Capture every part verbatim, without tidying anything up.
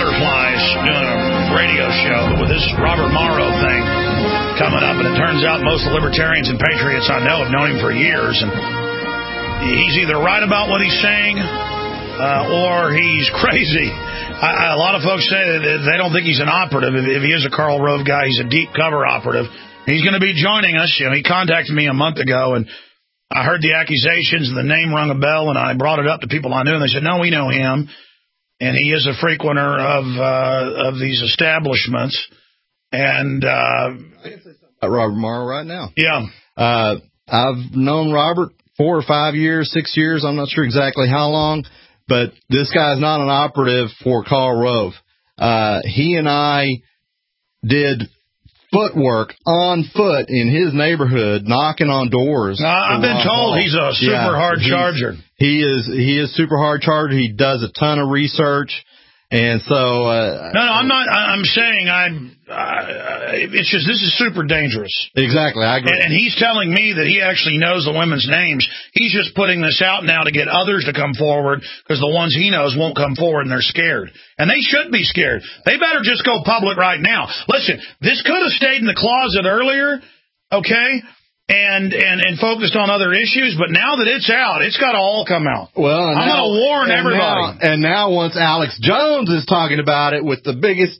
butterflies doing a radio show with this Robert Morrow thing coming up, and it turns out most of the libertarians and patriots I know have known him for years, and he's either right about what he's saying uh, or he's crazy. I, I, a lot of folks say that they don't think he's an operative. If, if he is a Karl Rove guy, he's a deep cover operative. He's going to be joining us. You know, he contacted me a month ago, and I heard the accusations, and the name rung a bell, and I brought it up to people I knew, and they said, no, we know him, and he is a frequenter of uh, of these establishments. And uh, I can say something about Robert Morrow right now. Yeah. Uh, I've known Robert four or five years, six years, I'm not sure exactly how long, but this guy's not an operative for Karl Rove. Uh, he and I did footwork on foot in his neighborhood, knocking on doors. Uh, I've been told Paul. he's a super yeah, hard charger. He is he is super hard charger. He does a ton of research, and so uh, no, no, I'm not. I'm saying I'm. Uh, it's just this is super dangerous. Exactly, I agree. And, and he's telling me that he actually knows the women's names. He's just putting this out now to get others to come forward because the ones he knows won't come forward and they're scared. And they should be scared. They better just go public right now. Listen, this could have stayed in the closet earlier, okay, and and and focused on other issues. But now that it's out, it's got to all come out. Well, I'm going to warn and everybody. Now, and now once Alex Jones is talking about it with the biggest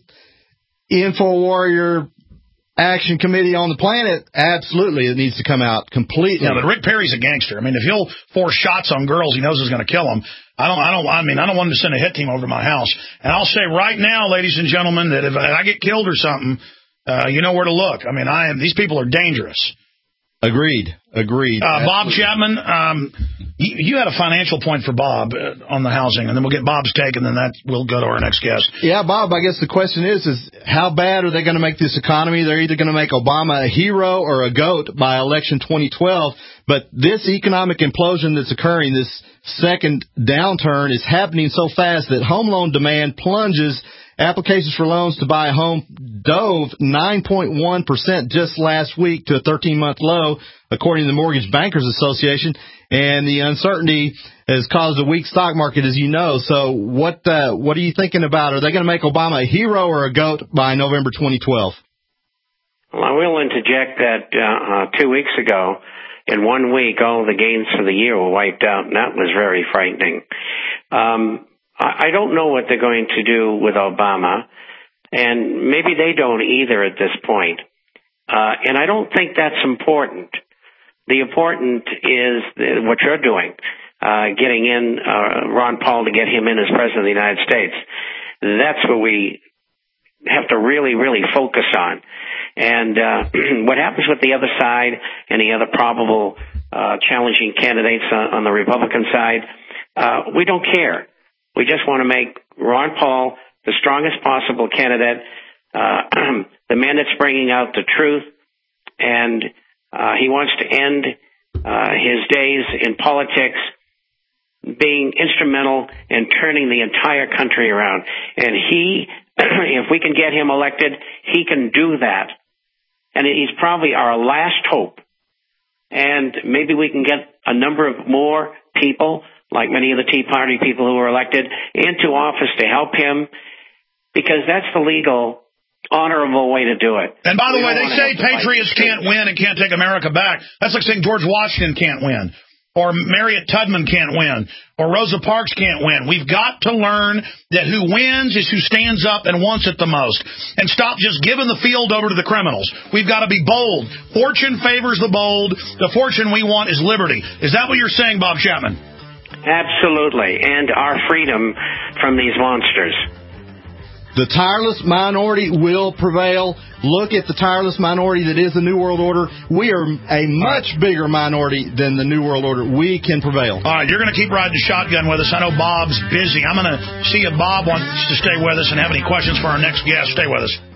InfoWarrior Action Committee on the planet, absolutely, it needs to come out completely. Yeah, but Rick Perry's a gangster. I mean, if he'll force shots on girls he knows is going to kill them, I don't, I don't, I mean, I don't want him to send a hit team over to my house. And I'll say right now, ladies and gentlemen, that if I get killed or something, uh, you know where to look. I mean, I am, these people are dangerous. Agreed. Agreed. Uh, Bob Chapman, um, you, you had a financial point for Bob uh, on the housing, and then we'll get Bob's take, and then that we'll go to our next guest. Yeah, Bob, I guess the question is, is how bad are they going to make this economy? They're either going to make Obama a hero or a goat by election twenty twelve, but this economic implosion that's occurring, this second downturn, is happening so fast that home loan demand plunges. Applications for loans to buy a home dove nine point one percent just last week to a thirteen-month low, according to the Mortgage Bankers Association. And the uncertainty has caused a weak stock market, as you know. So what uh, what are you thinking about? Are they going to make Obama a hero or a goat by November twenty twelve? Well, I will interject that uh, uh, two weeks ago, in one week, all the gains for the year were wiped out, and that was very frightening. Um I don't know what they're going to do with Obama, and maybe they don't either at this point. Uh, and I don't think that's important. The important is what you're doing, uh, getting in uh, Ron Paul to get him in as President of the United States. That's what we have to really, really focus on. And uh, what happens with the other side and the other probable uh, challenging candidates on, on the Republican side, uh, we don't care. We just want to make Ron Paul the strongest possible candidate, uh, the man that's bringing out the truth, and uh, he wants to end uh, his days in politics being instrumental in turning the entire country around. And he, if we can get him elected, he can do that. And he's probably our last hope. And maybe we can get a number of more people, like many of the Tea Party people who were elected, into office to help him, because that's the legal, honorable way to do it. And by the way, they say patriots can't win and can't take America back. That's like saying George Washington can't win, or Marriott Tubman can't win, or Rosa Parks can't win. We've got to learn that who wins is who stands up and wants it the most, and stop just giving the field over to the criminals. We've got to be bold. Fortune favors the bold. The fortune we want is liberty. Is that what you're saying, Bob Chapman? Absolutely, and our freedom from these monsters. The tireless minority will prevail. Look at the tireless minority that is the New World Order. We are a much bigger minority than the New World Order. We can prevail. All right, you're going to keep riding shotgun with us. I know Bob's busy. I'm going to see if Bob wants to stay with us and have any questions for our next guest. Stay with us.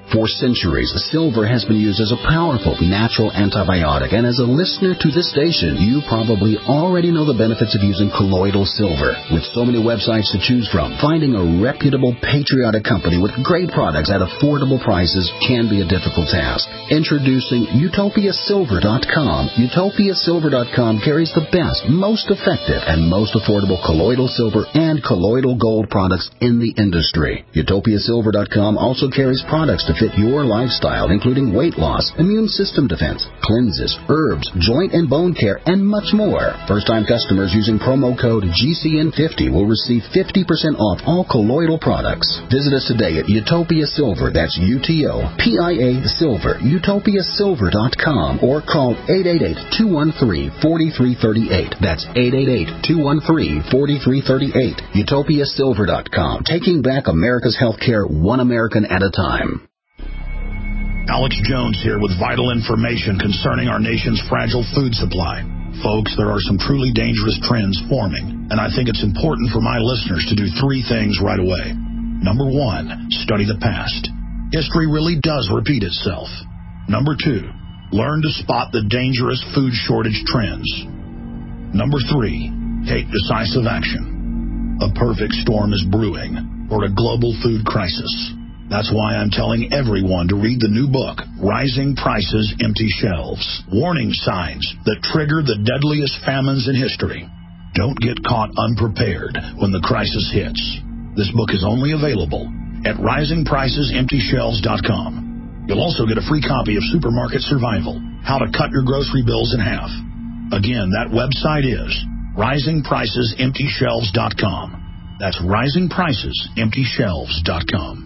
For centuries, silver has been used as a powerful natural antibiotic, and as a listener to this station, you probably already know the benefits of using colloidal silver. With so many websites to choose from, finding a reputable, patriotic company with great products at affordable prices can be a difficult task. Introducing Utopia Silver dot com. Utopia Silver dot com carries the best, most effective, and most affordable colloidal silver and colloidal gold products in the industry. Utopia Silver dot com also carries products to fit your lifestyle, including weight loss, immune system defense, cleanses, herbs, joint and bone care, and much more. First-time customers using promo code G C N fifty will receive fifty percent off all colloidal products. Visit us today at Utopia Silver, that's U T O P I A Silver, Utopia Silver dot com, or call eight eight eight, two one three, four three three eight. That's eight eight eight, two one three, four three three eight. Utopia Silver dot com, taking back America's healthcare one American at a time. Alex Jones here with vital information concerning our nation's fragile food supply. Folks, there are some truly dangerous trends forming, and I think it's important for my listeners to do three things right away. Number one, study the past. History really does repeat itself. Number two, learn to spot the dangerous food shortage trends. Number three, take decisive action. A perfect storm is brewing for a global food crisis. That's why I'm telling everyone to read the new book, Rising Prices, Empty Shelves. Warning signs that trigger the deadliest famines in history. Don't get caught unprepared when the crisis hits. This book is only available at rising prices empty shelves dot com. You'll also get a free copy of Supermarket Survival, How to Cut Your Grocery Bills in Half. Again, that website is rising prices empty shelves dot com. That's rising prices empty shelves dot com.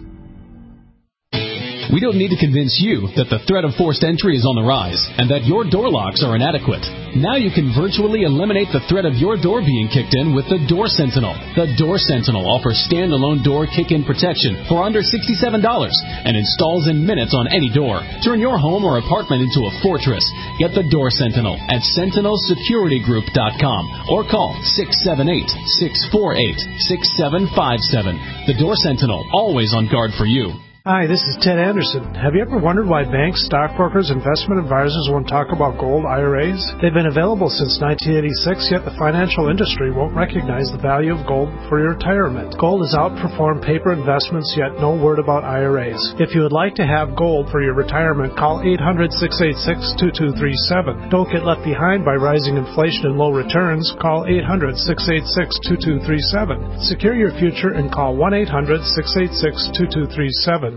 We don't need to convince you that the threat of forced entry is on the rise and that your door locks are inadequate. Now you can virtually eliminate the threat of your door being kicked in with the Door Sentinel. The Door Sentinel offers standalone door kick-in protection for under sixty-seven dollars and installs in minutes on any door. Turn your home or apartment into a fortress. Get the Door Sentinel at sentinel security group dot com or call six seven eight, six four eight, six seven five seven. The Door Sentinel, always on guard for you. Hi, this is Ted Anderson. Have you ever wondered why banks, stockbrokers, investment advisors won't talk about gold I R As? They've been available since nineteen eighty-six, yet the financial industry won't recognize the value of gold for your retirement. Gold has outperformed paper investments, yet no word about I R As. If you would like to have gold for your retirement, call eight hundred, six eight six, two two three seven. Don't get left behind by rising inflation and low returns. Call eight hundred, six eight six, two two three seven. Secure your future and call one eight hundred, six eight six, two two three seven.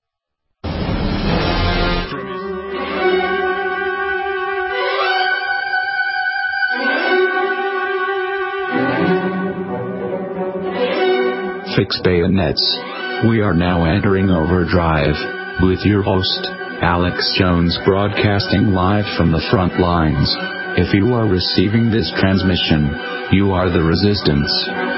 Fix bayonets. We are now entering overdrive with your host, Alex Jones, broadcasting live from the front lines. If you are receiving this transmission, you are the resistance.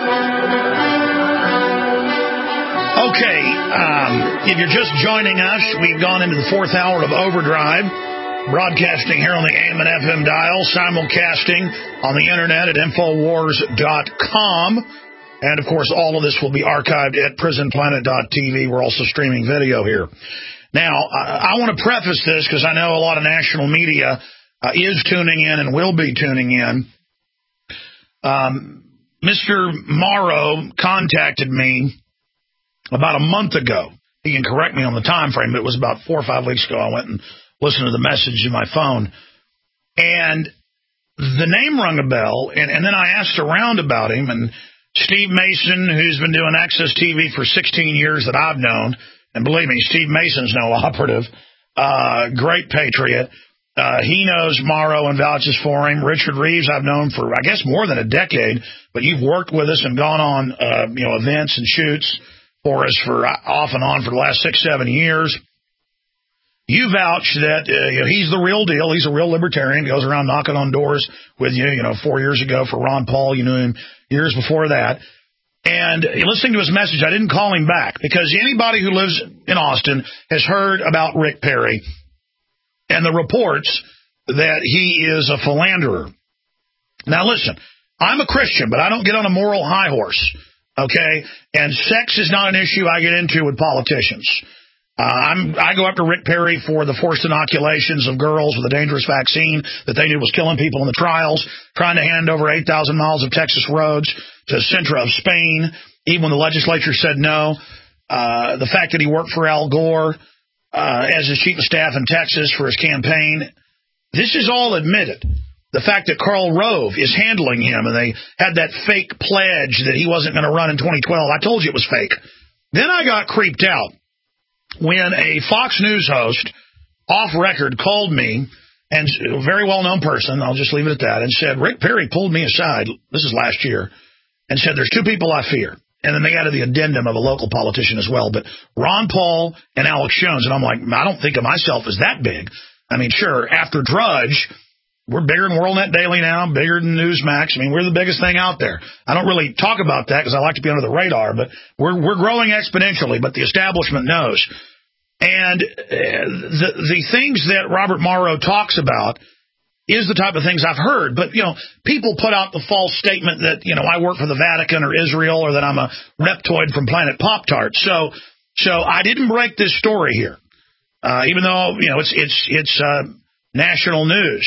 Okay, um, if you're just joining us, we've gone into the fourth hour of Overdrive, broadcasting here on the A M and F M dial, simulcasting on the internet at infowars dot com. And, of course, all of this will be archived at prison planet dot t v. We're also streaming video here. Now, I, I want to preface this because I know a lot of national media uh, is tuning in and will be tuning in. Um, Mister Morrow contacted me about a month ago. He can correct me on the time frame, but it was about four or five weeks ago I went and listened to the message in my phone. And the name rung a bell, and, and then I asked around about him, and Steve Mason, who's been doing Access T V for sixteen years that I've known, and believe me, Steve Mason's no operative, uh, great patriot. Uh, he knows Morrow and vouches for him. Richard Reeves, I've known for, I guess, more than a decade, but you've worked with us and gone on, uh, you know, events and shoots for us for off and on for the last six, seven years. You vouch that uh, you know, he's the real deal. He's a real libertarian. Goes around knocking on doors with you. You know, four years ago for Ron Paul, you knew him years before that. And listening to his message, I didn't call him back because anybody who lives in Austin has heard about Rick Perry and the reports that he is a philanderer. Now, listen, I'm a Christian, but I don't get on a moral high horse, okay? And sex is not an issue I get into with politicians. Uh, I'm, I go after Rick Perry for the forced inoculations of girls with a dangerous vaccine that they knew was killing people in the trials, trying to hand over eight thousand miles of Texas roads to Sintra of Spain, even when the legislature said no. Uh, the fact that he worked for Al Gore uh, as his chief of staff in Texas for his campaign, this is all admitted. The fact that Karl Rove is handling him, and they had that fake pledge that he wasn't going to run in twenty twelve. I told you it was fake. Then I got creeped out when a Fox News host, off record, called me, and a very well-known person, I'll just leave it at that, and said, Rick Perry pulled me aside, this is last year, and said, there's two people I fear. And then they added the addendum of a local politician as well, but Ron Paul and Alex Jones. And I'm like, I don't think of myself as that big. I mean, sure, after Drudge, we're bigger than WorldNet Daily now, bigger than Newsmax. I mean, we're the biggest thing out there. I don't really talk about that because I like to be under the radar, but we're we're growing exponentially, but the establishment knows. And the the things that Robert Morrow talks about is the type of things I've heard. But, you know, people put out the false statement that, you know, I work for the Vatican or Israel or that I'm a reptoid from Planet Pop-Tart. So so I didn't break this story here, uh, even though, you know, it's, it's, it's uh, national news.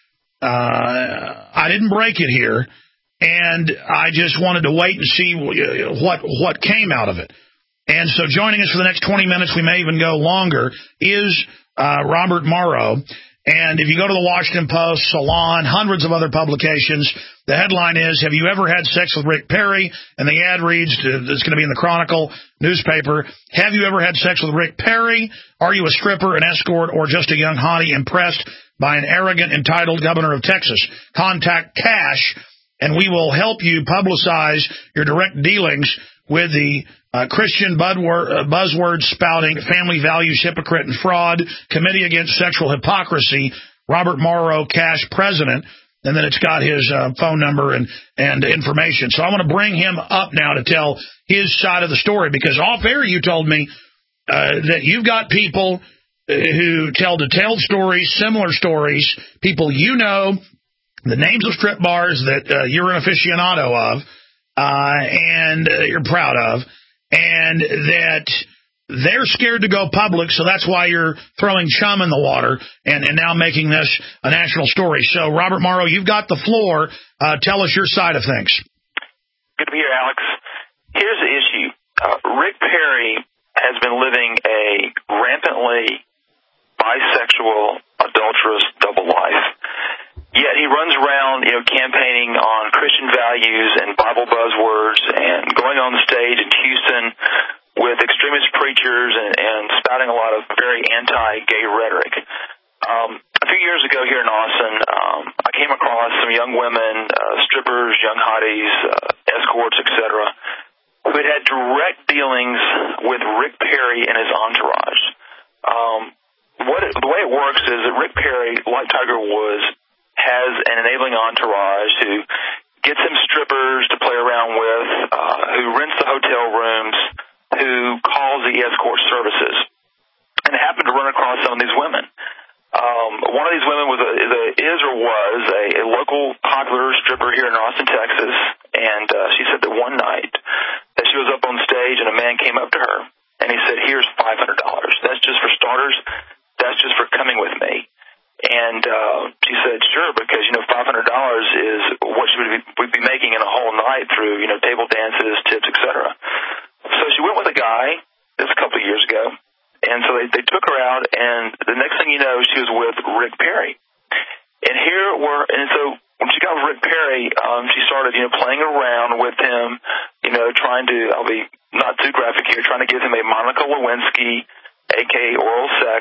Uh, I didn't break it here, and I just wanted to wait and see what what came out of it. And so joining us for the next twenty minutes, we may even go longer, is uh, Robert Morrow. And if you go to the Washington Post, Salon, hundreds of other publications, the headline is, have you ever had sex with Rick Perry? And the ad reads, it's going to be in the Chronicle newspaper, have you ever had sex with Rick Perry? Are you a stripper, an escort, or just a young hottie impressed by an arrogant, entitled governor of Texas? Contact Cash, and we will help you publicize your direct dealings with the uh, Christian buzzword-spouting, family values hypocrite and fraud, Committee Against Sexual Hypocrisy, Robert Morrow, Cash president, and then it's got his uh, phone number and, and information. So I want to bring him up now to tell his side of the story, because off air you told me uh, that you've got people who tell detailed stories, similar stories, people you know, the names of strip bars that uh, you're an aficionado of, uh, and uh, you're proud of, and that they're scared to go public, so that's why you're throwing chum in the water and, and now making this a national story. So, Robert Morrow, you've got the floor. Uh, tell us your side of things. Good to be here, Alex. Here's the issue. Uh, Rick Perry has been living a rampantly bisexual, adulterous double life. Yet he runs around, you know, campaigning on Christian values and Bible buzzwords and going on the stage in Houston with extremist preachers and, and spouting a lot of very anti-gay rhetoric. Um, a few years ago here in Austin, um, I came across some young women, uh, strippers, young hotties, uh, escorts, et cetera, who had had direct dealings with Rick Perry and his entourage. Um, what it, the way it works is that Rick Perry, like Tiger Woods, has an enabling entourage who gets him strippers to play around with, uh, who rents the hotel rooms, who calls the escort services. And I happened to run across some of these women. Um, one of these women was a, is, a, is or was a, a local popular stripper here in Austin, Texas, and uh, she said that one night that she was up on stage and a man came up to her and he said, here's five hundred dollars. That's just for starters. That's just for coming with me. And uh, she said, sure, because, you know, five hundred dollars is what she would be, would be making in a whole night through, you know, table dances, tips, et cetera. So she went with a guy, this was a couple of years ago, and so they, they took her out, and the next thing you know, she was with Rick Perry. And here were, and so when she got with Rick Perry, um, she started, you know, playing around with him, you know, trying to, I'll be not too graphic here, trying to give him a Monica Lewinsky, a k a oral sex.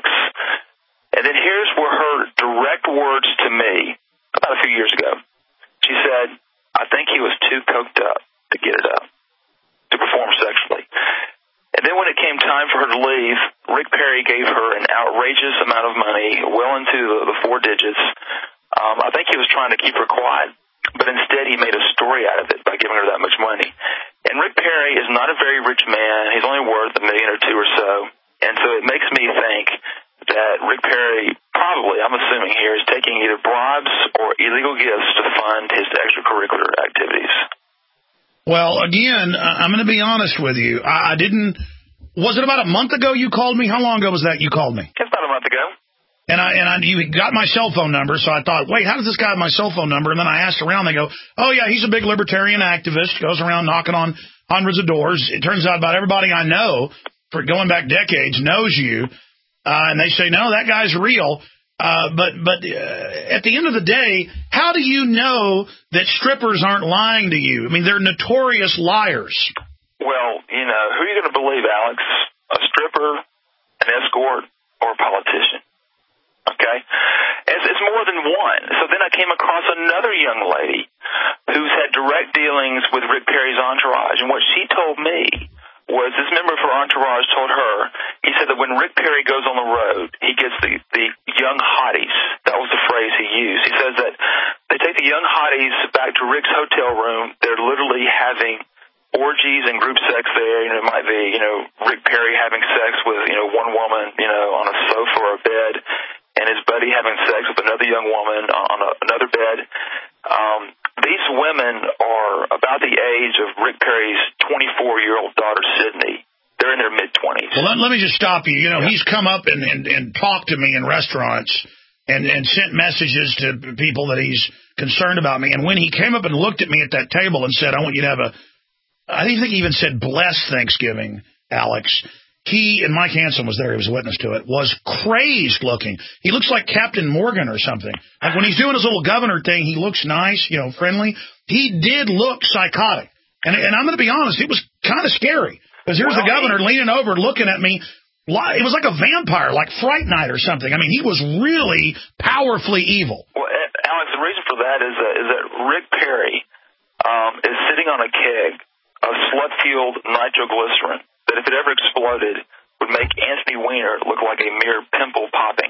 And then here's where her direct words to me, about a few years ago, she said, I think he was too coked up to get it up, to perform sexually. And then when it came time for her to leave, Rick Perry gave her an outrageous amount of money, well into the, the four digits. Um, I think he was trying to keep her quiet, but instead he made a story out of it by giving her that much money. And Rick Perry is not a very rich man. He's only worth a million or two or so. And so it makes me think that Rick Perry probably, I'm assuming here, is taking either bribes or illegal gifts to fund his extracurricular activities. Well, again, I'm going to be honest with you. I didn't was it about a month ago you called me? How long ago was that you called me? It's about a month ago. And I and I, you got my cell phone number, so I thought, wait, how does this guy have my cell phone number? And then I asked around. They go, oh, yeah, he's a big libertarian activist, goes around knocking on hundreds of doors. It turns out about everybody I know, for going back decades, knows you. Uh, and they say, no, that guy's real. Uh, but but uh, at the end of the day, how do you know that strippers aren't lying to you? I mean, they're notorious liars. Well, you know, who are you going to believe, Alex? A stripper, an escort, or a politician? Okay? It's, it's more than one. So then I came across another young lady who's had direct dealings with Rick Perry's entourage. And what she told me was this member of her entourage told her, he said that when Rick Perry goes on the road, he gets the, the young hotties. That was the phrase he used. He says that they take the young hotties back to Rick's hotel room. They're literally having orgies and group sex there. You know, it might be, you know, Rick Perry having sex with, you know, one woman, you know, on a sofa or a bed, and his buddy having sex with another young woman on a, another bed. Um, these women are about the age of Rick Perry's twenty-four-year-old daughter, Sydney. They're in their mid-twenties. Well, let, let me just stop you. You know, yeah. He's come up and, and, and talked to me in restaurants and, and sent messages to people that he's concerned about me. And when he came up and looked at me at that table and said, I want you to have a, I think he even said, bless Thanksgiving, Alex. He, and Mike Hansen was there, he was a witness to it, was crazed looking. He looks like Captain Morgan or something. Like when he's doing his little governor thing, he looks nice, you know, friendly. He did look psychotic. And, and I'm going to be honest, it was kind of scary. Because here's well, the governor he, leaning over looking at me. It was like a vampire, like Fright Night or something. I mean, he was really powerfully evil. Well, Alex, the reason for that is that, is that Rick Perry um, is sitting on a keg of slut-fueled nitroglycerin that if it ever exploded would make Anthony Weiner look like a mere pimple popping.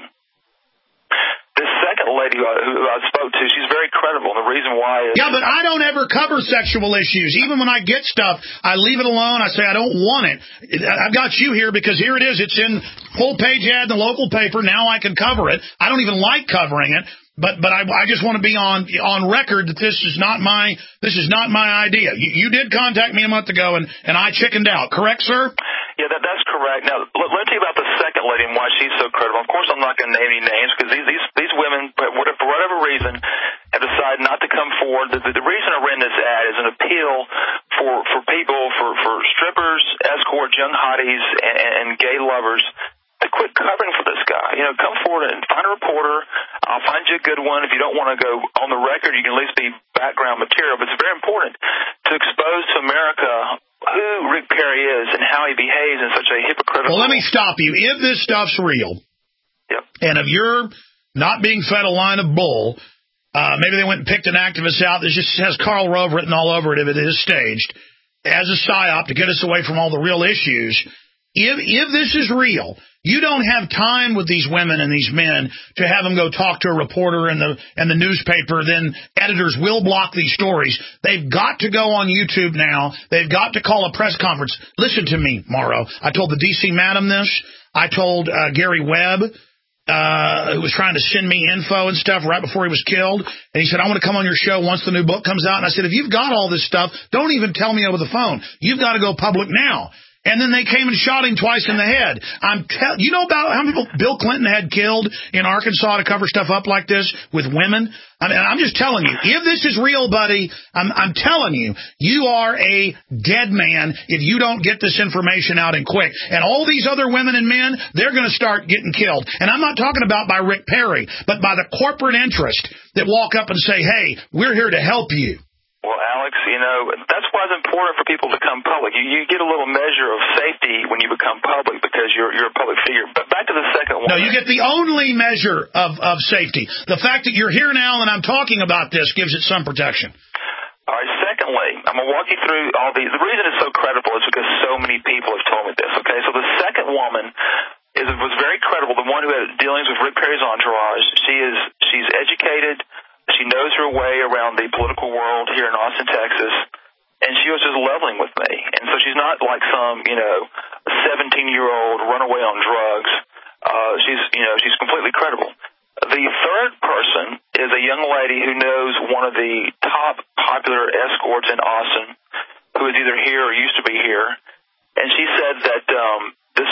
This second lady who I spoke to, she's very credible, and the reason why is... Yeah, but I don't ever cover sexual issues. Even when I get stuff, I leave it alone. I say I don't want it. I've got you here because here it is. It's in full-page ad in the local paper. Now I can cover it. I don't even like covering it. But but I, I just want to be on on record that this is not my this is not my idea. You, you did contact me a month ago, and, and I chickened out. Correct, sir? Yeah, that that's correct. Now, let, let me tell you about the second lady and why she's so credible. Of course, I'm not going to name any names because these, these these women, for whatever reason, have decided not to come forward. The, the, the reason I ran this ad is an appeal for, for people, for, for strippers, escorts, young hotties, and, and gay lovers to quit covering for this guy. You know, come forward and find a reporter. I'll find you a good one. If you don't want to go on the record, you can at least be background material. But it's very important to expose to America who Rick Perry is and how he behaves in such a hypocritical... Well, let me stop you. If this stuff's real, yep. and if you're not being fed a line of bull, uh, maybe they went and picked an activist out that just has Karl Rove written all over it if it is staged, as a psyop to get us away from all the real issues. If if this is real, you don't have time with these women and these men to have them go talk to a reporter in the and the newspaper. Then editors will block these stories. They've got to go on YouTube now. They've got to call a press conference. Listen to me, Morrow. I told the D C Madam this. I told uh, Gary Webb, uh, who was trying to send me info and stuff right before he was killed. And he said, I want to come on your show once the new book comes out. And I said, if you've got all this stuff, don't even tell me over the phone. You've got to go public now. And then they came and shot him twice in the head. I'm tell you know about how many people Bill Clinton had killed in Arkansas to cover stuff up like this with women? I mean, I'm just telling you, if this is real, buddy, I'm, I'm telling you, you are a dead man if you don't get this information out and quick. And all these other women and men, they're going to start getting killed. And I'm not talking about by Rick Perry, but by the corporate interest that walk up and say, hey, we're here to help you. Well, Alex, you know, that's why it's important for people to come public. You, you get a little measure of safety when you become public because you're you're a public figure. But back to the second one. No, you get the only measure of, of safety. The fact that you're here now and I'm talking about this gives it some protection. All right, secondly, I'm going to walk you through all these. The reason it's so credible is because so many people have told me this, okay? So the second woman is was very credible, the one who had dealings with Rick Perry's entourage. She is she's educated. She knows her way around the political world here in Austin, Texas, and she was just leveling with me. And so she's not like some, you know, seventeen-year-old runaway on drugs. Uh, she's, you know, she's completely credible. The third person is a young lady who knows one of the top popular escorts in Austin, who is either here or used to be here. And she said that um,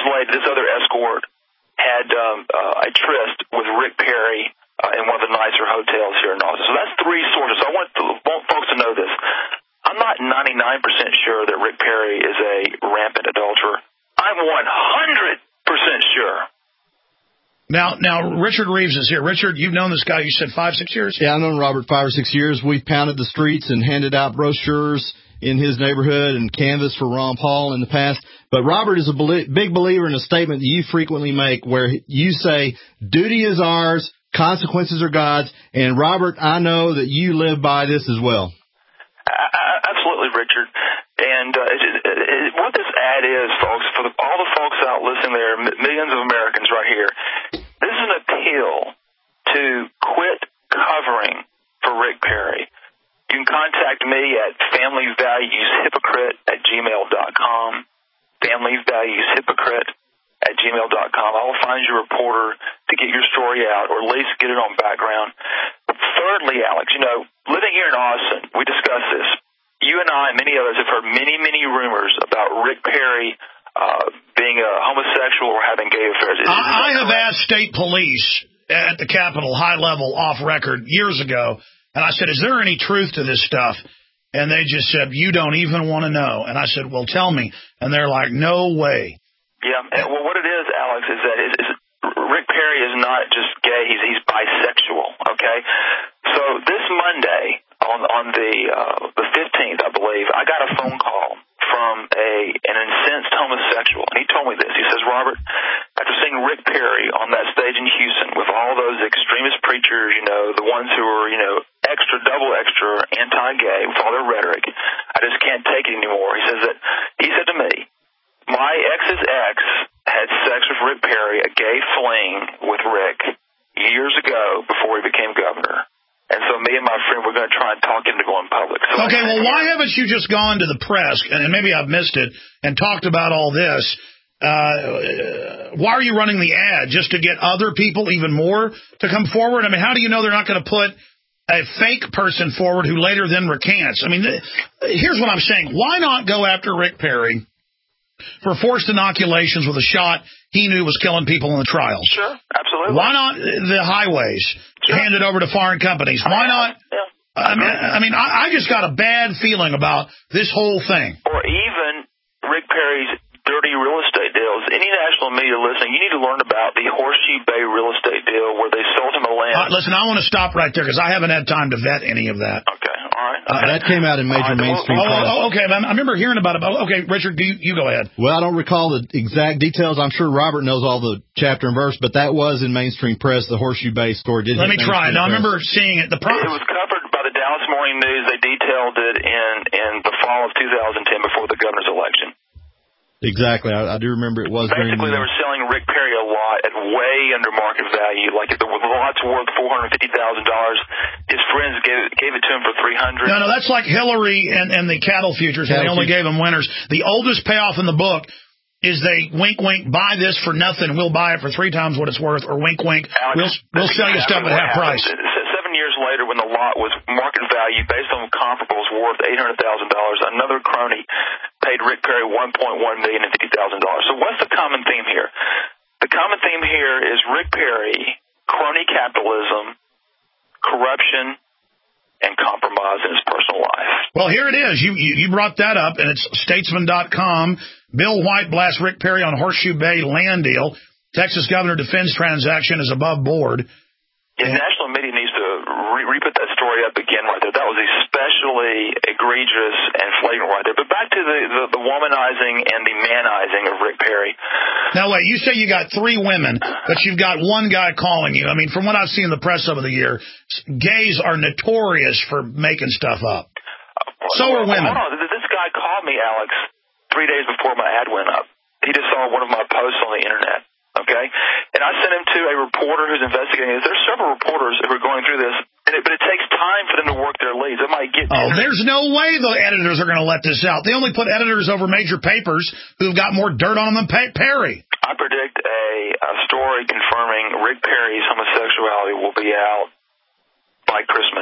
lady, this other escort, had um, uh, a tryst with Rick Perry uh, in one of the nicer hotels here in Austin. So that's three sources. So I want, to, want folks to know this. I'm not ninety-nine percent sure that Rick Perry is a rampant adulterer. I'm one hundred percent sure. Now, now, Richard Reeves is here. Richard, you've known this guy, you said five, six years? Yeah, I've known Robert five or six years. We've pounded the streets and handed out brochures in his neighborhood and canvassed for Ron Paul in the past. But Robert is a belie- big believer in a statement that you frequently make where you say, duty is ours, consequences are God's. And, Robert, I know that you live by this as well. Uh, absolutely, Richard. And uh, it, it, it, what this ad is, folks, for the, all the folks out listening there, m- millions of Americans right here, this is an appeal to quit covering for Rick Perry. You can contact me at familyvalueshypocrite at gmail dot com, familyvalueshypocrite at gmail dot com. I will find you a reporter to get your story out, or at least get it on background. Thirdly, Alex, you know, living here in Austin, we discussed this. You and I and many others have heard many, many rumors about Rick Perry uh, being a homosexual or having gay affairs. Is, I, is I have asked state police at the Capitol, high level, off record, years ago, and I said, is there any truth to this stuff? And they just said, you don't even want to know. And I said, well, tell me. And they're like, no way. Yeah, and, well, what it is, Alex, is that is, is Rick Perry is not just gay, he's, he's bisexual, okay? So this Monday, on on the uh, the fifteenth, I believe, I got a phone call from a an incensed homosexual, and he told me this. He says, Robert, after seeing Rick Perry on that stage in Houston with all those extremist preachers, you know, the ones who are, you know, extra, double extra anti-gay with all their rhetoric, I just can't take it anymore. He says that, he said to me, my ex's ex had sex with Rick Perry, a gay fling with Rick, years ago before he became governor. And so me and my friend, we're going to try and talk him to go in public. So okay, well, why haven't you just gone to the press, and maybe I've missed it, and talked about all this? Uh, why are you running the ad? Just to get other people even more to come forward? I mean, how do you know they're not going to put a fake person forward who later then recants? I mean, th- here's what I'm saying. Why not go after Rick Perry for forced inoculations with a shot he knew was killing people in the trials? Sure, absolutely. Why not the highways sure. handed over to foreign companies? Why not? Yeah. I mean, I, mean I, I just got a bad feeling about this whole thing. Or even Rick Perry's dirty real estate deals. Any national media listening, you need to learn about the Horseshoe Bay real estate deal where they sold him a land. Uh, listen, I want to stop right there because I haven't had time to vet any of that. Okay, all right. Uh, that came out in major right, mainstream oh, press. Oh, okay, I remember hearing about it. Okay, Richard, you, you go ahead. Well, I don't recall the exact details. I'm sure Robert knows all the chapter and verse, but that was in mainstream press. The Horseshoe Bay story did. Let me try. Now, I remember seeing it. The pro- it was covered by the Dallas Morning News. They detailed it in, in the fall of two thousand ten before the governor's election. Exactly. I, I do remember it was. Basically, during the, they were selling Rick Perry a lot at way under market value. Like if the lot's worth four hundred fifty thousand dollars, his friends gave it, gave it to him for three hundred. No, no, that's like Hillary and, and the cattle futures. Cattle they only futures. Gave them winners. The oldest payoff in the book is they wink, wink, buy this for nothing. We'll buy it for three times what it's worth, or wink, wink, Alex, we'll we'll sell you stuff at half price. Seven years later, when the lot was market value based on comparables worth eight hundred thousand dollars, another crony paid Rick Perry one point one million dollars and fifty thousand dollars. So what's the common theme here? The common theme here is Rick Perry, crony capitalism, corruption, and compromise in his personal life. Well, here it is. You, you you brought that up, and it's statesman dot com. Bill White blasts Rick Perry on Horseshoe Bay land deal. Texas governor defends transaction is above board. Yeah, and national media needs to re- re-put that story up again right there. That was especially egregious and flagrant right there. But back to the, the, the womanizing and the manizing of Rick Perry. Now, wait, you say you got three women, but you've got one guy calling you. I mean, from what I've seen in the press over the year, gays are notorious for making stuff up. So are women. Hold on. This guy called me, Alex, three days before my ad went up. He just saw one of my posts on the internet. Okay? And I sent him to a reporter who's investigating this. There's several reporters who are going through this, and it, but it takes time for them to work their leads. It might get... Oh, there's no way the editors are going to let this out. They only put editors over major papers who've got more dirt on them than Perry. I predict a, a story confirming Rick Perry's homosexuality will be out by Christmas.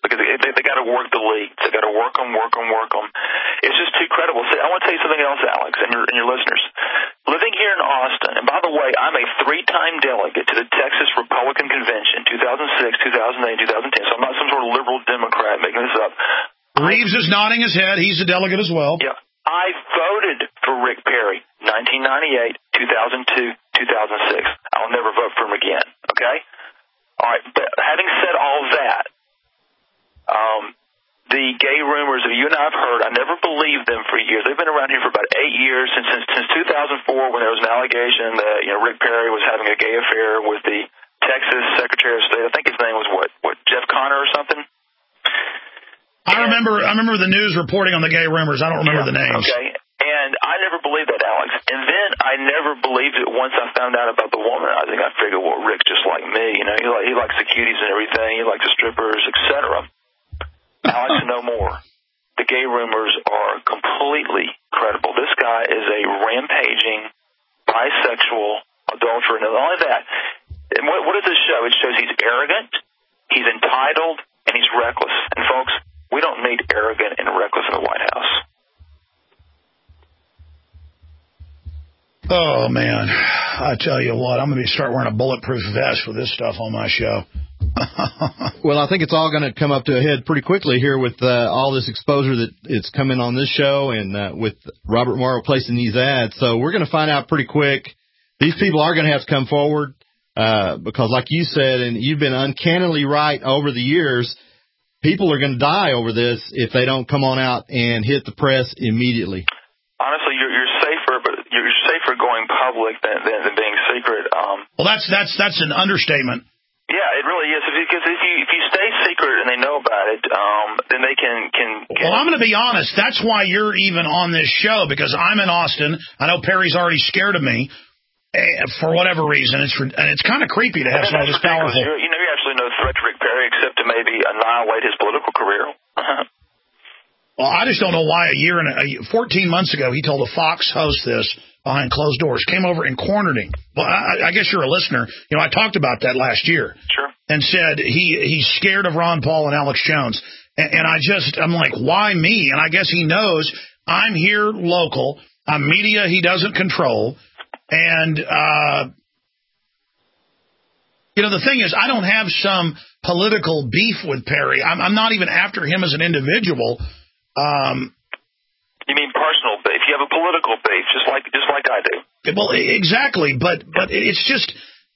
because they, they, they got to work the leagues. They got to work them, work them, work them. It's just too credible. See, I want to tell you something else, Alex, and your, and your listeners. Living here in Austin, and by the way, I'm a three-time delegate to the Texas Republican Convention, two thousand six, two thousand eight, two thousand ten, so I'm not some sort of liberal Democrat making this up. Reeves is nodding his head. He's a delegate as well. Yeah. I voted for Rick Perry, nineteen ninety-eight, two thousand two, two thousand six. I'll never vote for him again, okay? All right, but having said all that, um, the gay rumors that you and I have heard, I never believed them for years. They've been around here for about eight years, since since, since two thousand four, when there was an allegation that, you know, Rick Perry was having a gay affair with the Texas Secretary of State. I think his name was what, what Jeff Connor or something? I remember I remember the news reporting on the gay rumors. I don't remember yeah, the names. Okay, and I never believed that, Alex. And then I never believed it once I found out about the woman. I think I figured, well, Rick's just like me. You know, he, like, he likes the cuties and everything. He likes the strippers, et cetera. Alex, no more. The gay rumors are completely credible. This guy is a rampaging, bisexual adulterer. And not only that, and what, what does this show? It shows he's arrogant, he's entitled, and he's reckless. And, folks, we don't need arrogant and reckless in the White House. Oh, man. I tell you what, I'm going to start wearing a bulletproof vest with this stuff on my show. Well, I think it's all going to come up to a head pretty quickly here with uh, all this exposure that it's coming on this show and uh, with Robert Morrow placing these ads. So we're going to find out pretty quick. These people are going to have to come forward uh, because, like you said, and you've been uncannily right over the years, people are going to die over this if they don't come on out and hit the press immediately. Honestly, you're, you're safer, but you're safer going public than, than, than being secret. Um, well, that's that's that's an understatement. Yeah, it really is. Because if you if you stay secret and they know about it, um, then they can, can, can. Well, I'm going to be honest. That's why you're even on this show, because I'm in Austin. I know Perry's already scared of me for whatever reason. It's and it's kind of creepy to have somebody this powerful. You're, you know, you're absolutely no threat to Rick Perry except to maybe annihilate his political career. Well, I just don't know why a year and a, fourteen months ago he told a Fox host this behind closed doors, came over and cornered him. Well, I, I guess you're a listener. You know, I talked about that last year. Sure. And said he he's scared of Ron Paul and Alex Jones. And, and I just, I'm like, why me? And I guess he knows I'm here local. I'm media he doesn't control. And, uh, you know, the thing is, I don't have some political beef with Perry. I'm, I'm not even after him as an individual. Um, you mean personal beef? You have a political beef, just like just like I do. Well, exactly, but but it's just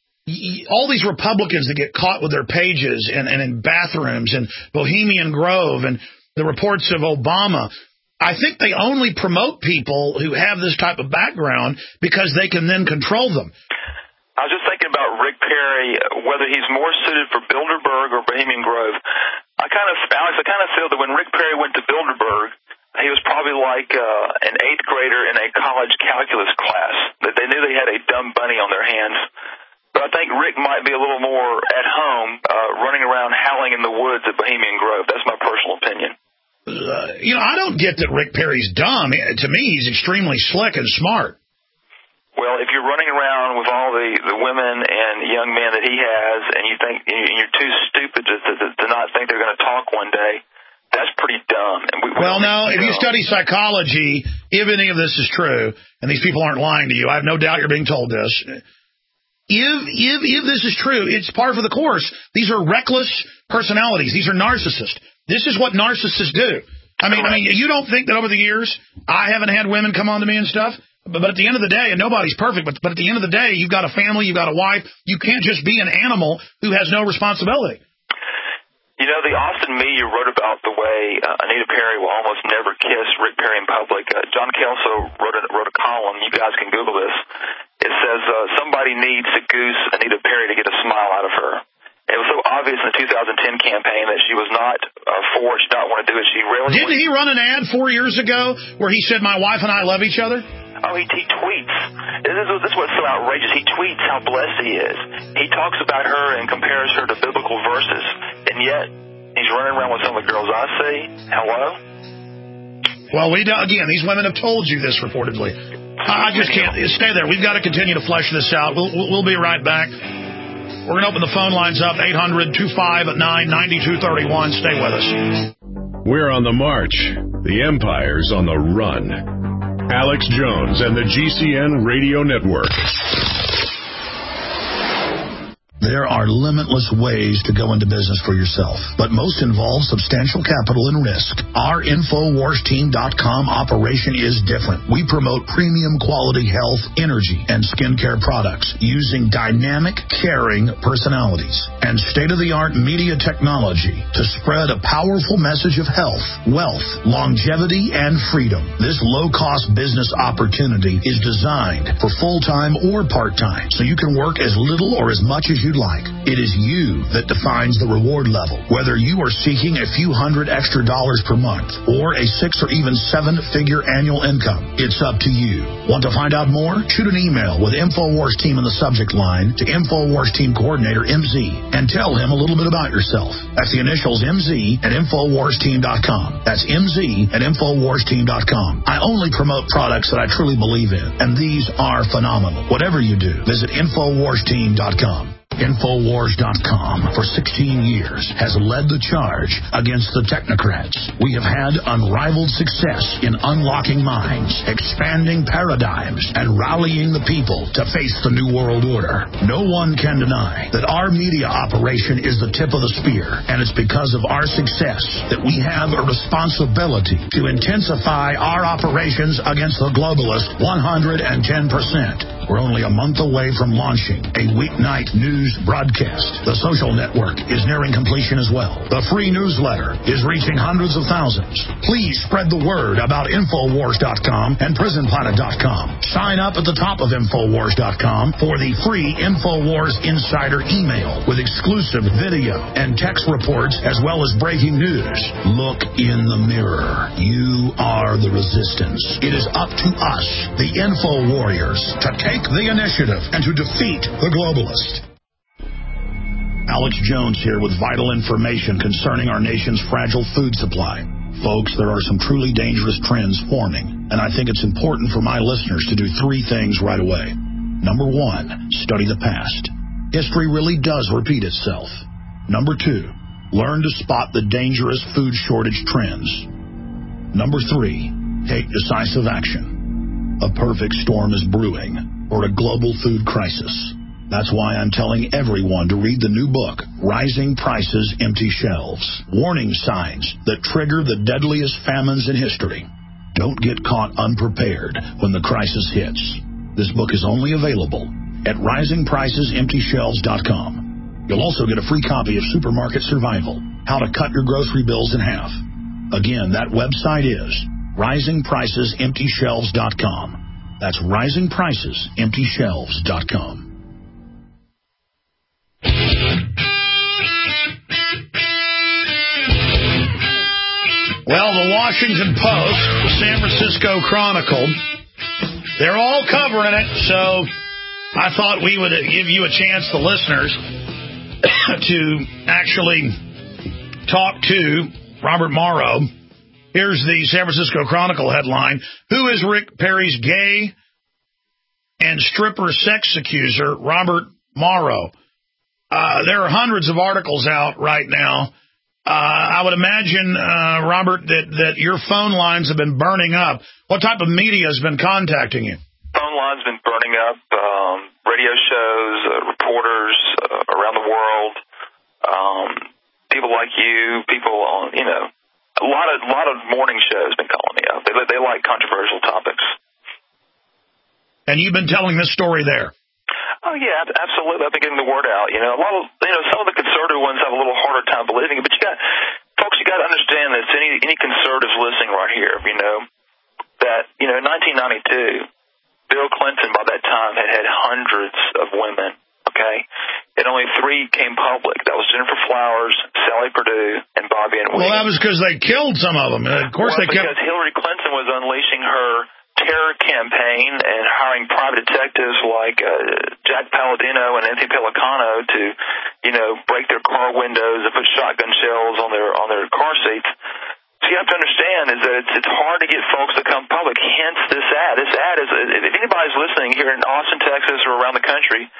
all these Republicans that get caught with their pages and, and in bathrooms and Bohemian Grove and the reports of Obama. I think they only promote people who have this type of background because they can then control them. I was just thinking about Rick Perry, whether he's more suited for Bilderberg or Bohemian Grove. I kind of, Alex, I kind of feel that when Rick Perry went to Bilderberg, he was probably like uh, an eighth grader in a college calculus class. That they knew they had a dumb bunny on their hands. But I think Rick might be a little more at home, uh, running around howling in the woods at Bohemian Grove. That's my personal opinion. Uh, you know, I don't get that Rick Perry's dumb. To me, he's extremely slick and smart. Well, if you're running around with all the, the women and young men that he has, and you think you're too stupid to, to, to not think they're going to talk one day, that's pretty dumb. And we, we well, no, if you study psychology, if any of this is true, and these people aren't lying to you, I have no doubt you're being told this. If if if this is true, it's par for the course. These are reckless personalities. These are narcissists. This is what narcissists do. I mean, I mean, you don't think that over the years I haven't had women come on to me and stuff? But, but at the end of the day, and nobody's perfect, but, but at the end of the day, you've got a family, you've got a wife. You can't just be an animal who has no responsibility. You know, the Austin media wrote about the way uh, Anita Perry will almost never kiss Rick Perry in public. Uh, John Kelso wrote a, wrote a column. You guys can Google this. It says uh, somebody needs to goose Anita Perry to get a smile out of her. It was so obvious in the two thousand ten campaign that she was not uh, for it. She did not want to do it. She really Didn't he run an ad four years ago where he said, my wife and I love each other? Oh, he, he tweets. This is, this is what's so outrageous. He tweets how blessed he is. He talks about her and compares her to biblical verses. And yet, he's running around with some of the girls I see. Hello? Well, we do, again, these women have told you this reportedly. I, I just can't. Stay there. We've got to continue to flesh this out. We'll, we'll be right back. We're going to open the phone lines up, eight hundred, two five nine, nine two three one. Stay with us. We're on the march. The Empire's on the run. Alex Jones and the G C N Radio Network. There are limitless ways to go into business for yourself, but most involve substantial capital and risk. Our Infowars Team dot com operation is different. We promote premium quality health, energy, and skincare products using dynamic, caring personalities and state-of-the-art media technology to spread a powerful message of health, wealth, longevity, and freedom. This low-cost business opportunity is designed for full-time or part-time, so you can work as little or as much as you like. It is you that defines the reward level. Whether you are seeking a few hundred extra dollars per month or a six or even seven figure annual income, it's up to you. Want to find out more? Shoot an email with Infowars Team in the subject line to Infowars Team Coordinator M Z and tell him a little bit about yourself. That's the initials M Z at Infowars Team dot com. That's M Z at Infowars Team dot com. I only promote products that I truly believe in, and these are phenomenal. Whatever you do, visit Infowars Team dot com. Infowars dot com for sixteen years has led the charge against the technocrats. We have had unrivaled success in unlocking minds, expanding paradigms, and rallying the people to face the New World Order. No one can deny that our media operation is the tip of the spear, and it's because of our success that we have a responsibility to intensify our operations against the globalists one hundred ten percent. We're only a month away from launching a weeknight news broadcast. The social network is nearing completion as well. The free newsletter is reaching hundreds of thousands. Please spread the word about Infowars dot com and Prison Planet dot com. Sign up at the top of Infowars dot com for the free Infowars Insider email with exclusive video and text reports as well as breaking news. Look in the mirror. You are the resistance. It is up to us, the Info Warriors, to take the initiative and to defeat the globalist. Alex Jones here with vital information concerning our nation's fragile food supply. Folks, there are some truly dangerous trends forming, and I think it's important for my listeners to do three things right away. Number one, study the past. History really does repeat itself. Number two, learn to spot the dangerous food shortage trends. Number three, take decisive action. A perfect storm is brewing, or a global food crisis. That's why I'm telling everyone to read the new book, Rising Prices, Empty Shelves. Warning signs that trigger the deadliest famines in history. Don't get caught unprepared when the crisis hits. This book is only available at rising prices empty shelves dot com. You'll also get a free copy of Supermarket Survival, How to Cut Your Grocery Bills in Half. Again, that website is rising prices empty shelves dot com. That's rising prices empty shelves dot com. Well, the Washington Post, the San Francisco Chronicle, they're all covering it, so I thought we would give you a chance, the listeners, to actually talk to Robert Morrow. Here's the San Francisco Chronicle headline: Who is Rick Perry's gay and stripper sex accuser, Robert Morrow? Uh, there are hundreds of articles out right now. Uh, I would imagine, uh, Robert, that, that your phone lines have been burning up. What type of media has been contacting you? Phone lines have been burning up. Um, radio shows, uh, reporters uh, around the world, um, people like you, people on, you know, a lot of a lot of morning shows been calling me up. They they like controversial topics. And you've been telling this story there? Oh, yeah, absolutely. I've been getting the word out. You know, a lot of, you know, some of the conservative ones have a little harder time believing it, but you got, folks, you got to understand this. Any, any conservatives listening right here, you know, that, you know, in nineteen ninety-two, Bill Clinton by that time had had hundreds of women, okay? And only three came public. That was Jennifer Flowers, Sally Perdue, and Bobby and Williams. Well, that was because they killed some of them. Of course well, they kept... because Hillary Clinton was unleashing her terror campaign and hiring private detectives like uh, Jack Palladino and Anthony Pellicano to, you know, break their car windows and put shotgun shells on their on their car seats. So you have to understand is that it's, it's hard to get folks to come public. Hence this ad. This ad is, if anybody's listening here in Austin, Texas, or around the country,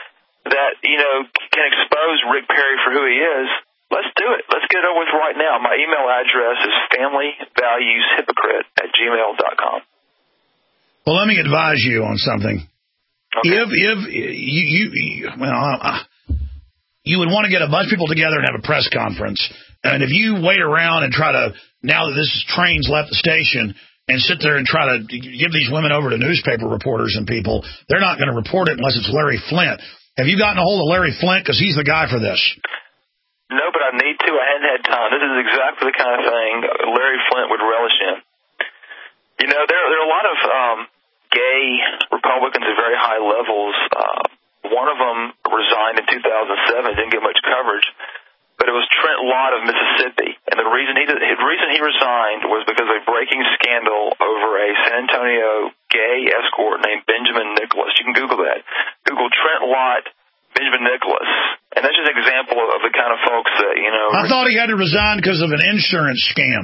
that, you know, can expose Rick Perry for who he is, let's do it. Let's get it over with right now. My email address is familyvalueshypocrite at gmail dot com. Well, let me advise you on something. Okay. If, if you, you, well, uh, you would want to get a bunch of people together and have a press conference. And if you wait around and try to, now that this train's left the station, and sit there and try to give these women over to newspaper reporters and people, they're not going to report it unless it's Larry Flint. Have you gotten a hold of Larry Flint? Because he's the guy for this. No, but I need to. I hadn't had time. This is exactly the kind of thing Larry Flint would relish in. You know, there, there are a lot of um, gay Republicans at very high levels. Uh, one of them resigned in two thousand seven, didn't get much coverage, but it was Trent Lott of Mississippi. And the reason he did, the reason he resigned was because of a breaking scandal over a San Antonio gay escort named Benjamin Nicholas. You can Google that. Google Trent Lott, Benjamin Nicholas. And that's just an example of the kind of folks that, you know... I thought he had to resign because of an insurance scam.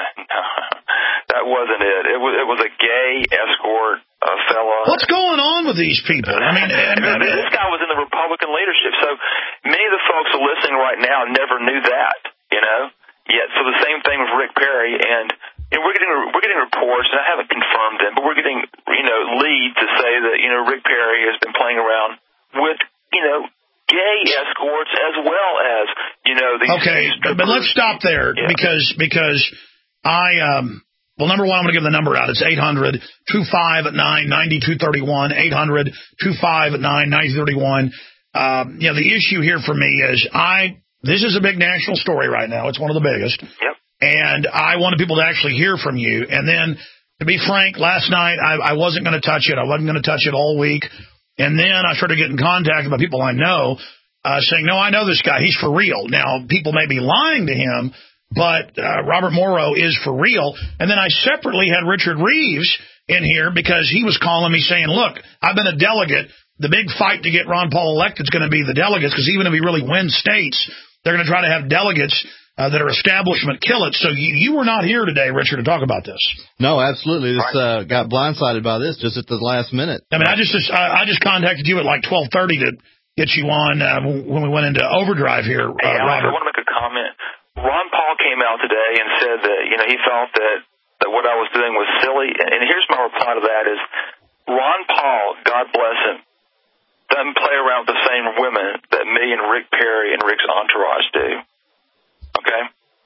That wasn't it. It was, it was a gay escort uh, fella. What's going on with these people? I mean, and, and, this guy was in the Republican leadership, so many of the folks who are listening right now never knew that, you know? Yet, so the same thing with Rick Perry, and you know, we're getting we're getting reports, and I haven't confirmed them, but we're getting, you know, leads to say that, you know, Rick Perry has been playing around with, you know, gay escorts as well as, you know, these... Okay, these but let's stop there, yeah. because because I... um. Well, number one, I'm going to give the number out. It's eight hundred, two five nine, nine two three one, eight hundred, two five nine, nine two three one. Um, you know, the issue here for me is I, this is a big national story right now. It's one of the biggest. Yep. And I wanted people to actually hear from you. And then, to be frank, last night I, I wasn't going to touch it. I wasn't going to touch it all week. And then I started getting contacted by people I know uh, saying, no, I know this guy. He's for real. Now, people may be lying to him, but uh, Robert Morrow is for real. And then I separately had Richard Reeves in here because he was calling me saying, look, I've been a delegate. The big fight to get Ron Paul elected is going to be the delegates, because even if he really wins states, they're going to try to have delegates uh, that are establishment kill it. So you, you were not here today, Richard, to talk about this. No, absolutely. This uh, got blindsided by this just at the last minute. I mean, I just I, I just contacted you at like twelve thirty to get you on uh, when we went into overdrive here, uh, hey, Robert. I want to make a comment. Ron Paul came out today and said that, you know, he felt that, that what I was doing was silly. And here's my reply to that is, Ron Paul, God bless him, doesn't play around with the same women that me and Rick Perry and Rick's entourage do. Okay?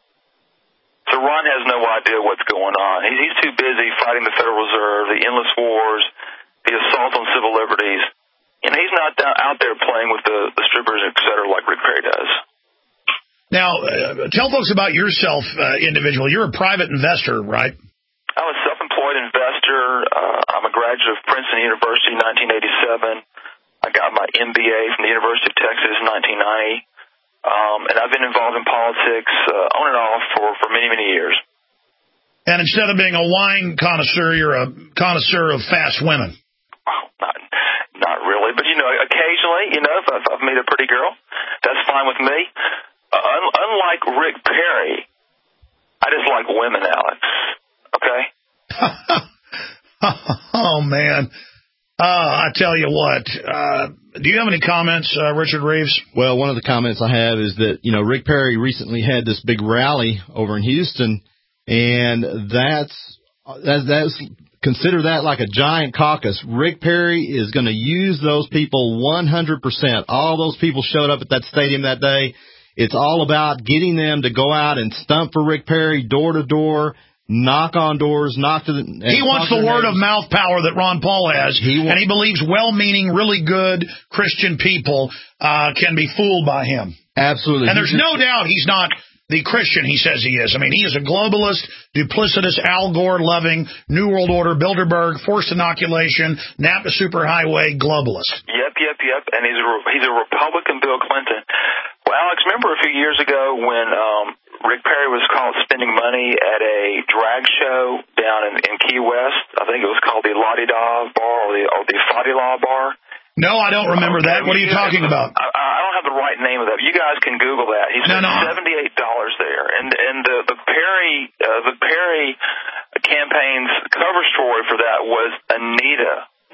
So Ron has no idea what's going on. He's, he's too busy fighting the Federal Reserve, the endless wars, the assault on civil liberties. And he's not down, out there playing with the, the strippers, et cetera, like Rick Perry does. Now, uh, tell folks about yourself uh, individually. You're a private investor, right? I'm a self-employed investor. Uh, I'm a graduate of Princeton University in nineteen eighty-seven. I got my M B A from the University of Texas in nineteen ninety. Um, and I've been involved in politics uh, on and off for, for many, many years. And instead of being a wine connoisseur, you're a connoisseur of fast women. Well, not, not really. But, you know, occasionally, you know, if I've, I've met a pretty girl, that's fine with me. Uh, un- unlike Rick Perry, I just like women, Alex. Okay? Oh, man. Uh, I tell you what. Uh, do you have any comments, uh, Richard Reeves? Well, one of the comments I have is that, you know, Rick Perry recently had this big rally over in Houston, and that's, that's, that's consider that like a giant caucus. Rick Perry is going to use those people one hundred percent. All those people showed up at that stadium that day. It's all about getting them to go out and stump for Rick Perry, door to door, knock on doors, knock to the... He wants the word of mouth power that Ron Paul has, he and he believes well-meaning, really good Christian people uh, can be fooled by him. Absolutely. And there's no doubt he's not the Christian he says he is. I mean, he is a globalist, duplicitous, Al Gore-loving, New World Order, Bilderberg, forced inoculation, Napa superhighway globalist. Yep, yep, yep. And he's a, he's a Republican Bill Clinton. Well, Alex, remember a few years ago when um, Rick Perry was caught spending money at a drag show down in, in Key West? I think it was called the La-Di-Da Bar or the, or the Fa-Di-La Bar. No, I don't remember okay, that. What are you talking about? I, I don't have the right name of that. You guys can Google that. He spent no, no. seventy-eight dollars there, and and the the Perry uh, the Perry campaign's cover story for that was Anita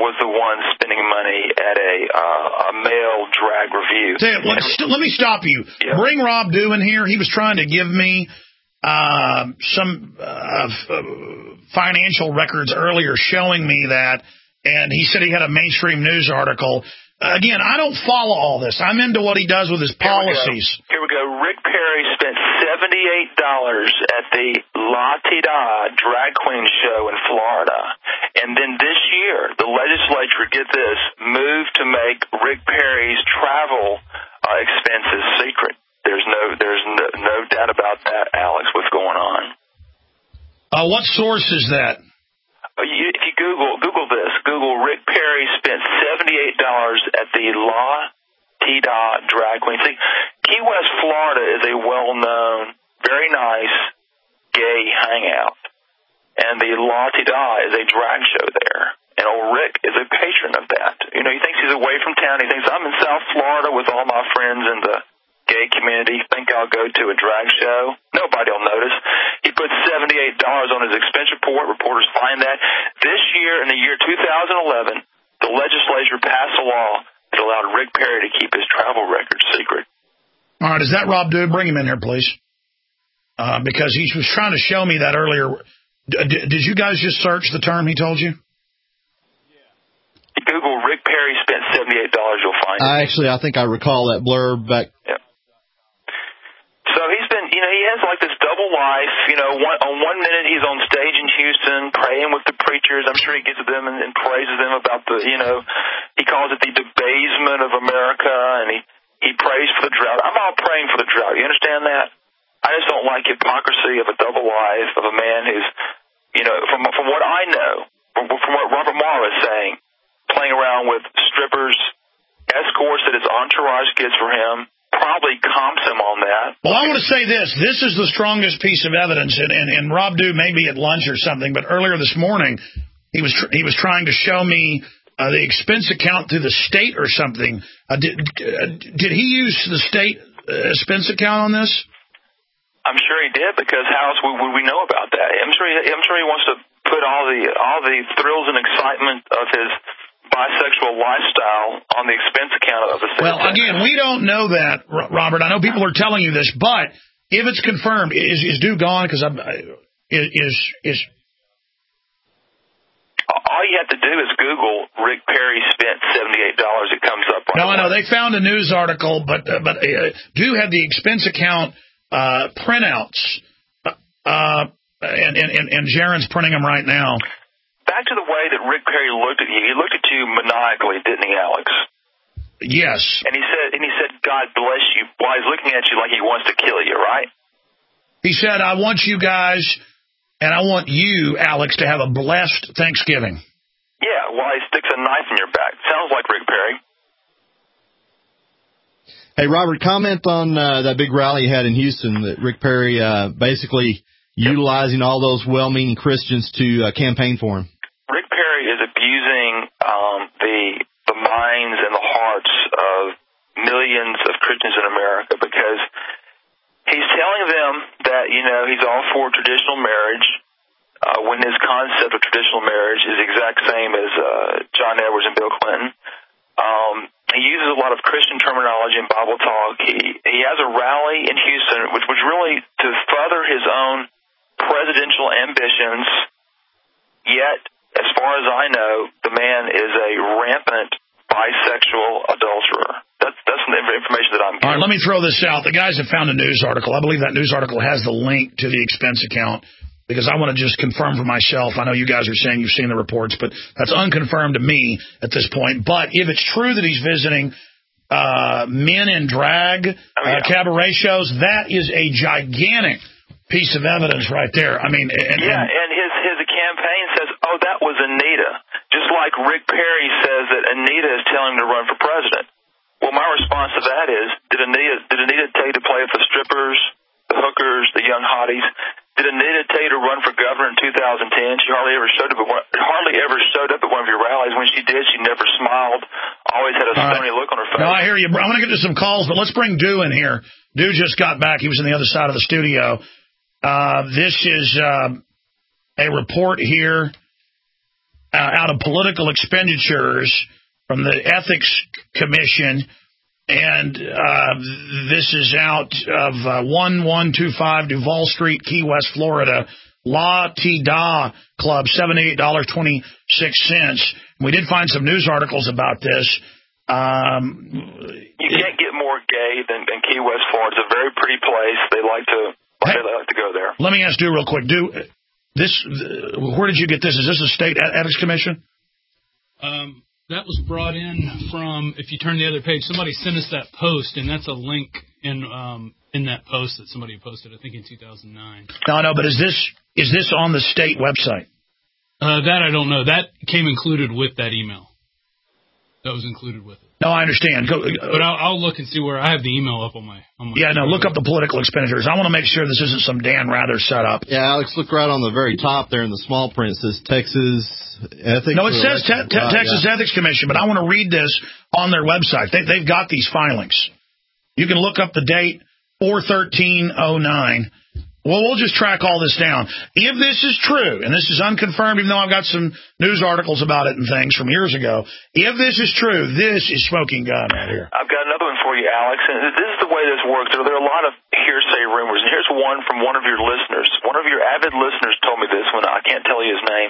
was the one spending money at a uh, a male drag review. Say, let, st- let me stop you. Yeah. Bring Rob Dew in here. He was trying to give me uh, some uh, f- financial records earlier showing me that, and he said he had a mainstream news article. Again, I don't follow all this. I'm into what he does with his policies. Here we go. Here we go. Rick Perry spent seventy-eight dollars at the La Tida drag queen show in Florida. And then this year, the legislature, get this, moved to make Rick Perry's travel uh, expenses secret. There's no there's no, no doubt about that, Alex, what's going on. Uh, what source is that? If you Google Google this, Google Rick Perry spent seventy-eight dollars at the La Tida drag queen. See, Key West, Florida is a well-known, very nice gay hangout. And the La Tida is a drag show there. And old Rick is a patron of that. You know, he thinks he's away from town. He thinks, I'm in South Florida with all my friends in the gay community. Think I'll go to a drag show? Nobody will notice. He put seventy-eight dollars on his expense report. Reporters find that. This year, in the year two thousand eleven, the legislature passed a law that allowed Rick Perry to keep his travel records secret. All right, is that Rob Dew? Bring him in here, please. Uh, because he was trying to show me that earlier. D- did you guys just search the term he told you? Yeah. Google Rick Perry spent seventy-eight dollars, you'll find it. I actually, I think I recall that blurb back. Yeah. So he's been, you know, he has like this double life. You know, one, on one minute he's on stage in Houston praying with the preachers. I'm sure he gets to them and, and praises them about the, you know, he calls it the debasement of America, and he, he prays for the drought. I'm all praying for the drought. You understand that? I just don't like hypocrisy of a double life of a man who's, you know, from from what I know, from, from what Robert Morrow is saying, playing around with strippers, escorts that his entourage gets for him, probably comps him on that. Well, I want to say this. This is the strongest piece of evidence, and, and, and Rob Dew may be at lunch or something, but earlier this morning he was tr- he was trying to show me uh, the expense account through the state or something. Uh, did, uh, did he use the state uh, expense account on this? I'm sure he did, because how else would we know about that? I'm sure he, I'm sure he wants to put all the all the thrills and excitement of his bisexual lifestyle on the expense account of the state. Well, again, we don't know that, Robert. I know people are telling you this, but if it's confirmed, is is Dew gone? Because I'm is is. is all you have to do is Google Rick Perry spent seventy-eight dollars. It comes up. Right no, away. I know they found a news article, but uh, but uh, Dew had the expense account uh, printouts, uh, and and and Jaron's printing them right now. Back to the way that Rick Perry looked at you. He looked at you maniacally, didn't he, Alex? Yes. And he said, and he said, "God bless you," while he's looking at you like he wants to kill you, right? He said, "I want you guys, and I want you, Alex, to have a blessed Thanksgiving." Yeah, while he sticks a knife in your back. Sounds like Rick Perry. Hey, Robert, comment on uh, that big rally you had in Houston that Rick Perry uh, basically yep. utilizing all those well-meaning Christians to uh, campaign for him. Rick Perry is abusing um, the the minds and the hearts of millions of Christians in America, because he's telling them that, you know, he's all for traditional marriage, uh, when his concept of traditional marriage is the exact same as uh, John Edwards and Bill Clinton. Um, he uses a lot of Christian terminology and Bible talk. He he has a rally in Houston, which was really to further his own presidential ambitions, yet, as far as I know, the man is a rampant bisexual adulterer. That's that's the information that I'm getting. All right, let me throw this out. The guys have found a news article. I believe that news article has the link to the expense account, because I want to just confirm for myself. I know you guys are saying you've seen the reports, but that's unconfirmed to me at this point. But if it's true that he's visiting uh, men in drag, oh, yeah. uh, cabaret shows, that is a gigantic piece of evidence right there. I mean, and, yeah, and, and his his campaign says, "Oh, that was Anita," just like Rick Perry says that Anita is telling him to run for president. Well, my response to that is, did Anita did Anita tell you to play with the strippers, the hookers, the young hotties? Did Anita tell you to run for governor in two thousand ten? She hardly ever showed up at one, hardly ever showed up at one of your rallies. When she did, she never smiled. Always had a stony right. look on her face. No, I hear you. I want to get to some calls, but let's bring Dew in here. Dew just got back. He was on the other side of the studio. Uh, this is uh, a report here uh, out of political expenditures from the Ethics Commission. And uh, this is out of uh, one one two five Duval Street, Key West, Florida. La Ti Da Club, seventy-eight dollars and twenty-six cents. We did find some news articles about this. Um, you can't get more gay than, than Key West, Florida. It's a very pretty place. They like to hey, they like to go there. Let me ask you real quick. Do this? Where did you get this? Is this a state ethics commission? Um, that was brought in from. If you turn the other page, somebody sent us that post, and that's a link in um, in that post that somebody posted. I think in two thousand nine. No, no, but is this is this on the state website? Uh, that I don't know. That came included with that email. That was included with it. No, I understand. Go, uh, but I'll, I'll look and see where I have the email up on my. On my yeah, no, look up the political expenditures. I want to make sure this isn't some Dan Rather setup. Yeah, Alex, look right on the very top there in the small print. It says Texas Ethics. No, it says te- te- right, Texas yeah. Ethics Commission, but I want to read this on their website. They, they've got these filings. You can look up the date four thirteen oh nine. Well, we'll just track all this down. If this is true, and this is unconfirmed, even though I've got some news articles about it and things from years ago, if this is true, this is smoking gun right here. I've got another one for you, Alex, and this is the way this works. There, there are a lot of hearsay rumors, and here's one from one of your listeners. One of your avid listeners told me this one. I can't tell you his name.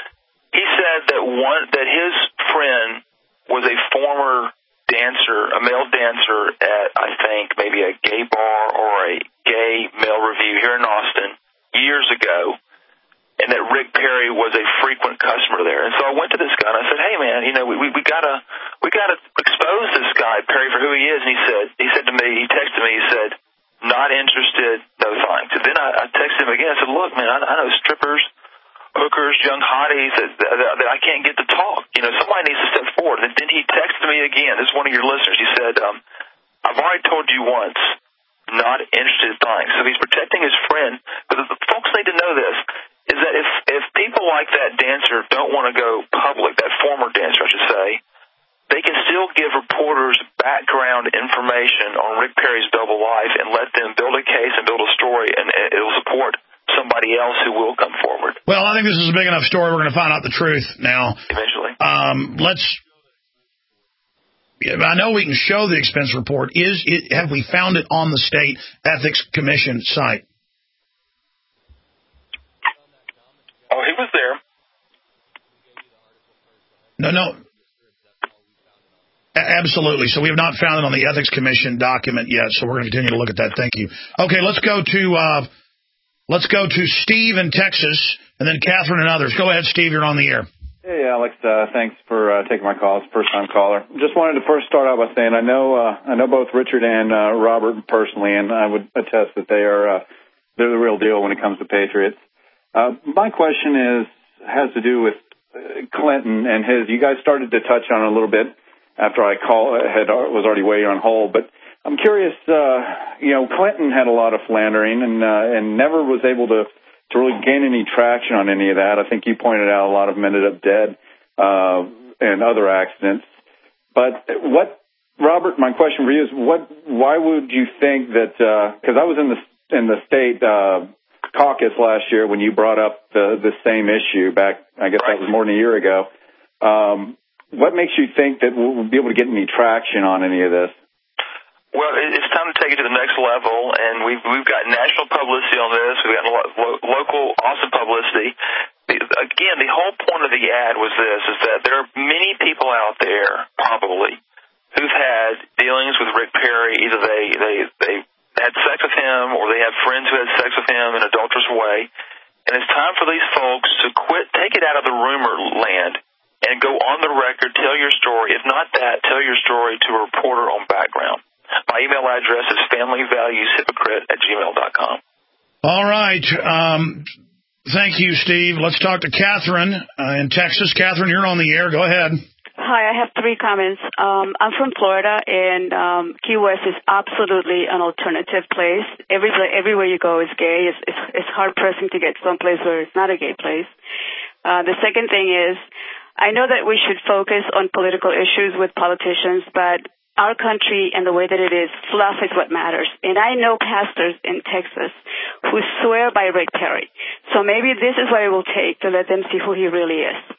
He said that one that his friend was a former dancer, a male dancer at, I think, maybe a gay bar or a gay male review here in Austin years ago, and that Rick Perry was a frequent customer there. And so I went to this guy and I said, "Hey, man, you know, we we, we gotta we gotta expose this guy Perry for who he is." And he said, he said to me, he texted me, he said, "Not interested, no thanks." And then I, I texted him again. I said, "Look, man, I, I know strippers, hookers, young hotties that, that, that I can't get to talk. You know, somebody needs to step forward." And then he texted me again. This is one of your listeners. He said, um, "I've already told you once, not interested, thanks." So he's protecting his friend. But the folks need to know this, is that if, if people like that dancer don't want to go public, that former dancer, I should say, they can still give reporters background information on Rick Perry's double life and let them build a case and build a story, and it'll support somebody else who will come forward. Well, I think this is a big enough story. We're going to find out the truth now. Eventually. Um, let's. I know we can show the expense report. Is it? Have we found it on the State Ethics Commission site? Oh, he was there. No, no. Absolutely. So we have not found it on the Ethics Commission document yet, so we're going to continue to look at that. Thank you. Okay, let's go to uh, let's go to Steve in Texas, and then Catherine and others. Go ahead, Steve. You're on the air. Hey, Alex. Uh, thanks for uh, taking my call. It's a first-time caller. Just wanted to first start out by saying I know uh, I know both Richard and uh, Robert personally, and I would attest that they are uh, they're the real deal when it comes to Patriots. Uh, my question is has to do with Clinton and his. You guys started to touch on it a little bit after I call had was already waiting on hold, but I'm curious. Uh, you know, Clinton had a lot of philandering and uh, and never was able to to really gain any traction on any of that. I think you pointed out a lot of them ended up dead uh, and other accidents. But what, Robert? My question for you is what? Why would you think that? Because uh, I was in the in the state. Uh, caucus last year when you brought up the, the same issue back, I guess that was more than a year ago. Um, what makes you think that we'll be able to get any traction on any of this? Well, it's time to take it to the next level, and we've we've got national publicity on this. We've got lo- local, awesome publicity. Again, the whole point of the ad was this: is that there are many people out there, probably, who've had dealings with Rick Perry. Either they they they had sex with him, or they have friends who had sex with him in an adulterous way. And it's time for these folks to quit, take it out of the rumor land, and go on the record, tell your story. If not that, tell your story to a reporter on background. My email address is familyvalueshypocrite at gmail dot com. All right. Um, thank you, Steve. Let's talk to Catherine uh, in Texas. Catherine, you're on the air. Go ahead. Hi, I have three comments. Um, I'm from Florida, and um, Key West is absolutely an alternative place. Every, everywhere you go is gay. It's, it's, it's hard-pressing to get someplace where it's not a gay place. Uh, the second thing is, I know that we should focus on political issues with politicians, but our country and the way that it is, fluff is what matters. And I know pastors in Texas who swear by Rick Perry. So maybe this is what it will take to let them see who he really is.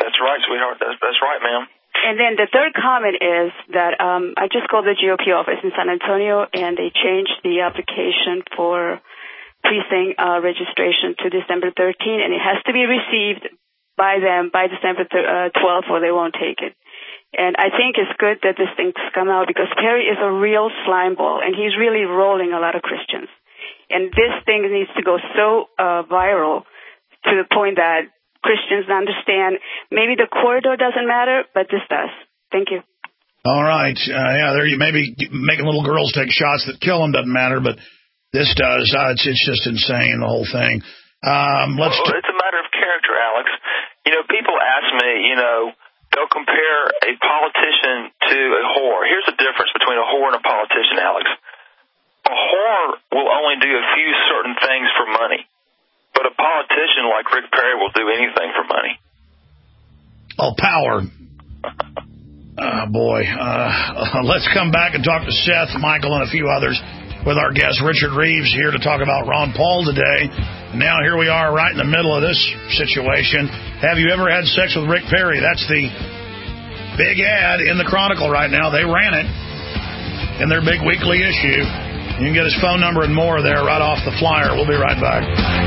That's right, sweetheart. That's, that's right, ma'am. And then the third comment is that um, I just called the G O P office in San Antonio, and they changed the application for precinct uh, registration to December thirteenth, and it has to be received by them by December twelfth, or they won't take it. And I think it's good that this thing's come out because Perry is a real slime ball, and he's really rolling a lot of Christians. And this thing needs to go so uh, viral to the point that Christians understand maybe the corridor doesn't matter, but this does. Thank you. All right. Uh, yeah, there you maybe making little girls take shots that kill them doesn't matter, but this does. Uh, it's, it's just insane, the whole thing. Um, let's. Well, it's a matter of character, Alex. You know, people ask me, you know, they'll compare a politician to a whore. Here's the difference between a whore and a politician, Alex. A whore will only do a few certain things for money, but a politician like Rick Perry will do anything for money. Oh, power. Oh, boy. Uh, let's come back and talk to Seth, Michael, and a few others with our guest Richard Reeves here to talk about Ron Paul today. Now here we are right in the middle of this situation. Have you ever had sex with Rick Perry? That's the big ad in the Chronicle right now. They ran it in their big weekly issue. You can get his phone number and more there right off the flyer. We'll be right back.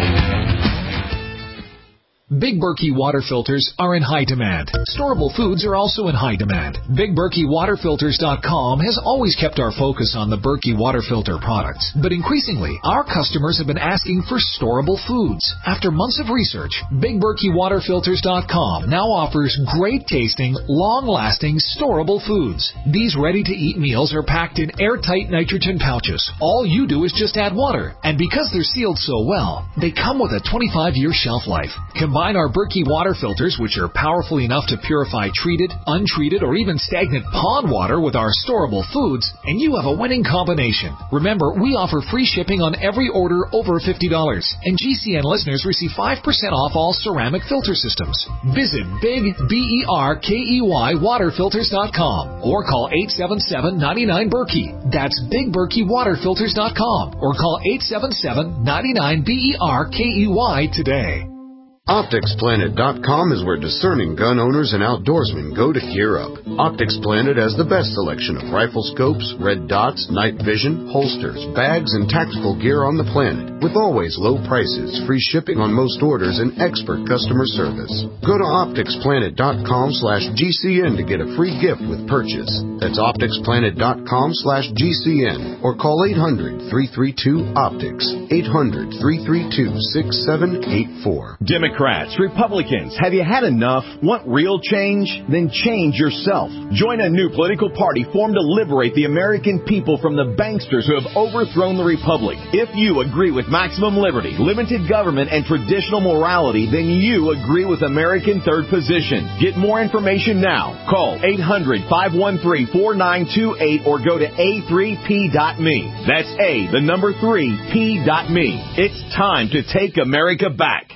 Big Berkey water filters are in high demand. Storable foods are also in high demand. Big Berkey Water Filters dot com has always kept our focus on the Berkey water filter products. But increasingly, our customers have been asking for storable foods. After months of research, Big Berkey Water Filters dot com now offers great-tasting, long-lasting, storable foods. These ready-to-eat meals are packed in airtight nitrogen pouches. All you do is just add water. And because they're sealed so well, they come with a twenty-five year shelf life. Combine our Berkey water filters, which are powerful enough to purify treated, untreated, or even stagnant pond water with our storable foods, and you have a winning combination. Remember, we offer free shipping on every order over fifty dollars, and G C N listeners receive five percent off all ceramic filter systems. Visit Big B E R K E Y Water Filters dot com or call eight seven seven, nine nine, Berkey. That's Big Berkey Water Filters dot com or call eight seven seven, nine nine, B E R K E Y today. Optics Planet dot com is where discerning gun owners and outdoorsmen go to gear up. Optics Planet has the best selection of rifle scopes, red dots, night vision, holsters, bags, and tactical gear on the planet, with always low prices, free shipping on most orders, and expert customer service. Go to Optics Planet dot com slash G C N to get a free gift with purchase. That's Optics Planet dot com slash G C N or call eight hundred, three three two, optics, eight hundred, three three two, six seven eight four. Democrats, Republicans, have you had enough? Want real change? Then change yourself. Join a new political party formed to liberate the American people from the banksters who have overthrown the Republic. If you agree with maximum liberty, limited government, and traditional morality, then you agree with American Third Position. Get more information now. Call eight hundred, five one three, four nine two eight or go to A three P dot me. That's A, the number three, P dot me. It's time to take America back.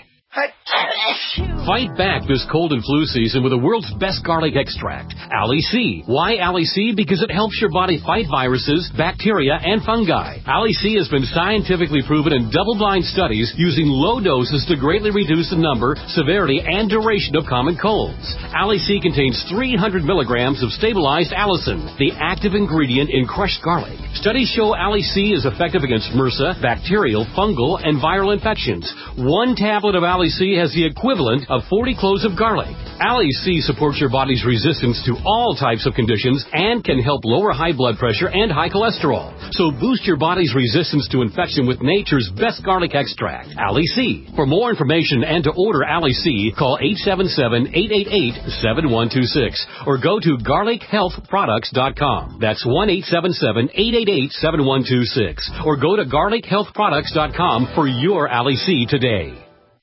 Fight back this cold and flu season with the world's best garlic extract, Ali C. Why Ali C? Because it helps your body fight viruses, bacteria, and fungi. Ali C has been scientifically proven in double-blind studies using low doses to greatly reduce the number, severity, and duration of common colds. Ali C contains three hundred milligrams of stabilized allicin, the active ingredient in crushed garlic. Studies show Ali C is effective against MRSA, bacterial, fungal, and viral infections. One tablet of Ali C has the equivalent of forty cloves of garlic. Ali C supports your body's resistance to all types of conditions and can help lower high blood pressure and high cholesterol. So boost your body's resistance to infection with nature's best garlic extract, Ali C. For more information and to order Ali C, call eight seven seven, eight eight eight, seven one two six or go to garlic health products dot com. That's one eight seven seven, eight eight eight, seven one two six or go to garlic health products dot com for your Ali C today.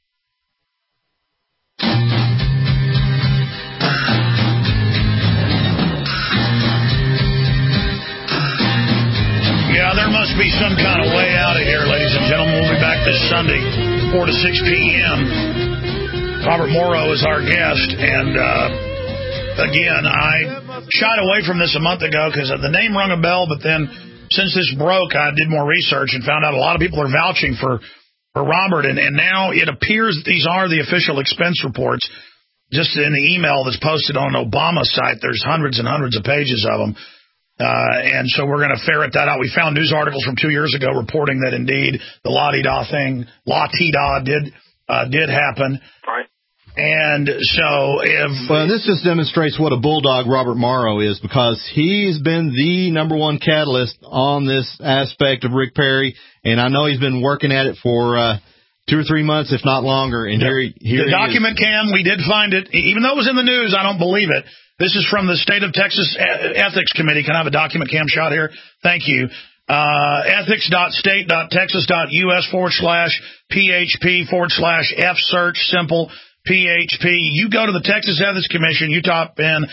Yeah, there must be some kind of way out of here, ladies and gentlemen. We'll be back this Sunday, four to six p.m. Robert Morrow is our guest, and uh, again, I shied away from this a month ago because the name rung a bell, but then since this broke, I did more research and found out a lot of people are vouching for, for Robert, and, and now it appears that these are the official expense reports. just in the email that's posted on Obama's site, there's hundreds and hundreds of pages of them. Uh, and so we're going to ferret that out. We found news articles from two years ago reporting that indeed the la-di-da thing, la-ti-da did, uh, did happen. Right. And so if... Well, this just demonstrates what a bulldog Robert Morrow is, because he's been the number one catalyst on this aspect of Rick Perry, and I know he's been working at it for uh, two or three months, if not longer. And yeah. here, here the document, Cam, we did find it. Even though it was in the news, I don't believe it. This is from the State of Texas Ethics Committee. Can I have a document, Cam, shot here? Thank you. Uh, ethics.state.texas.us forward slash PHP forward slash F search simple P H P. You go to the Texas Ethics Commission, you type in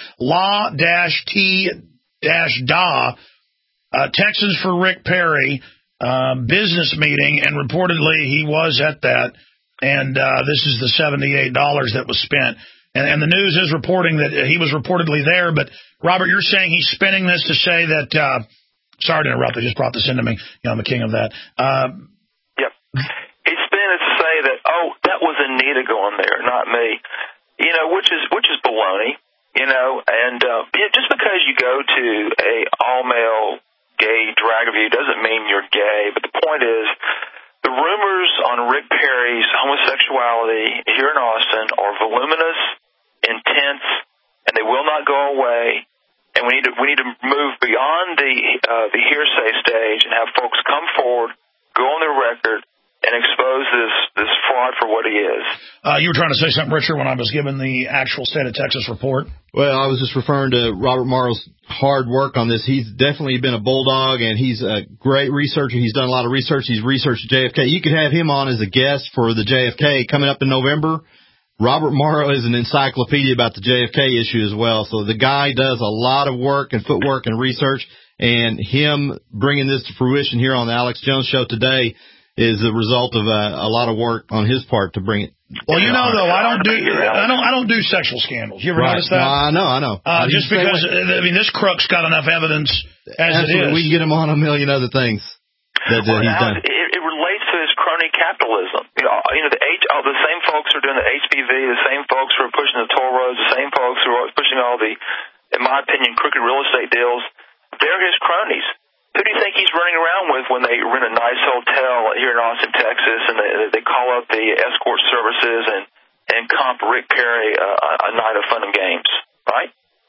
law-t-da, uh, Texas for Rick Perry, uh, business meeting, and reportedly he was at that, and uh, this is the seventy-eight dollars that was spent. And, and the news is reporting that he was reportedly there, but Robert, you're saying he's spinning this to say that, uh, sorry to interrupt, they just brought this into me, you know, I'm the king of that. Uh, yep. He's spinning it to say that, oh, that was Anita going there, not me. You know, which is which is baloney, you know, and uh, yeah, just because you go to a all-male gay drag review doesn't mean you're gay, but the point is, the rumors on Rick Perry's homosexuality here in Austin are voluminous, intense, and they will not go away. And we need to we need to move beyond the uh, the hearsay stage and have folks come forward, go on their record, and expose this this fraud for what he is. Uh, you were trying to say something, Richard, when I was giving the actual State of Texas report? Well, I was just referring to Robert Morrow's hard work on this. He's definitely been a bulldog, and he's a great researcher. He's done a lot of research. He's researched J F K. You could have him on as a guest for the J F K coming up in November. Robert Morrow is an encyclopedia about the J F K issue as well. So the guy does a lot of work and footwork and research, and him bringing this to fruition here on the Alex Jones Show today is the result of a, a lot of work on his part to bring it. Well, you know, though, I don't do I don't I don't do sexual scandals. You ever right. notice that? No, I know, I know. Uh, just because I mean, this crook's got enough evidence as Absolutely. it is. We can get him on a million other things that, that well, he's done. It, it relates to his crony capitalism. You know, you know the H, oh, the same folks who are doing the H P V, the same folks who are pushing the toll roads, the same folks who are pushing all the, in my opinion, crooked real estate deals. They're his cronies. Who do you think he's running around with when they rent a nice hotel here in Austin, Texas, and they, they call up the escort services and, and comp Rick Perry uh, a night of fun and games, right?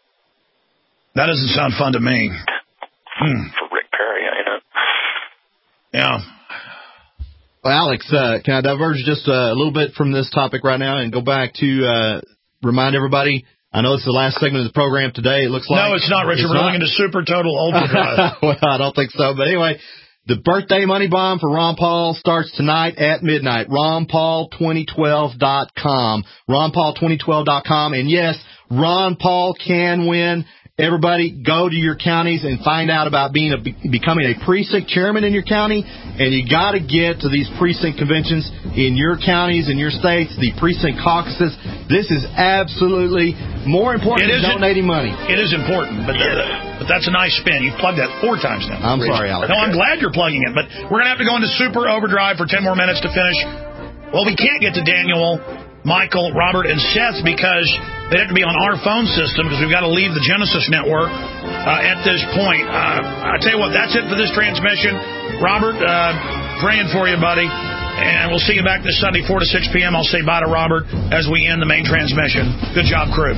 That doesn't sound fun to me. Hmm. For Rick Perry, you know. Yeah. Well, Alex, uh, can I diverge just a little bit from this topic right now and go back to uh, remind everybody? I know it's the last segment of the program today. It looks like... No, it's not, Richard. It's We're not. looking to Super Total Ultra Drive. Well, I don't think so. But anyway, the birthday money bomb for Ron Paul starts tonight at midnight. ron paul twenty twelve dot com. ron paul twenty twelve dot com. And yes, Ron Paul can win. Everybody, go to your counties and find out about being a, becoming a precinct chairman in your county. And you got to get to these precinct conventions in your counties, in your states, the precinct caucuses. This is absolutely more important than donating money. It is important, but, uh, but that's a nice spin. You've plugged that four times now. I'm Rich. sorry, Alex. No, I'm glad you're plugging it, but we're going to have to go into super overdrive for ten more minutes to finish. Well, we can't get to Daniel, Michael, Robert, and Seth because they have to be on our phone system because we've got to leave the Genesis network uh, at this point. Uh, I tell you what, that's it for this transmission. Robert, uh, praying for you, buddy. And we'll see you back this Sunday, four to six p.m. I'll say bye to Robert as we end the main transmission. Good job, crew.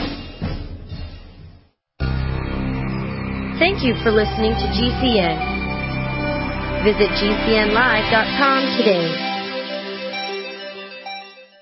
Thank you for listening to G C N. Visit G C N live dot com today.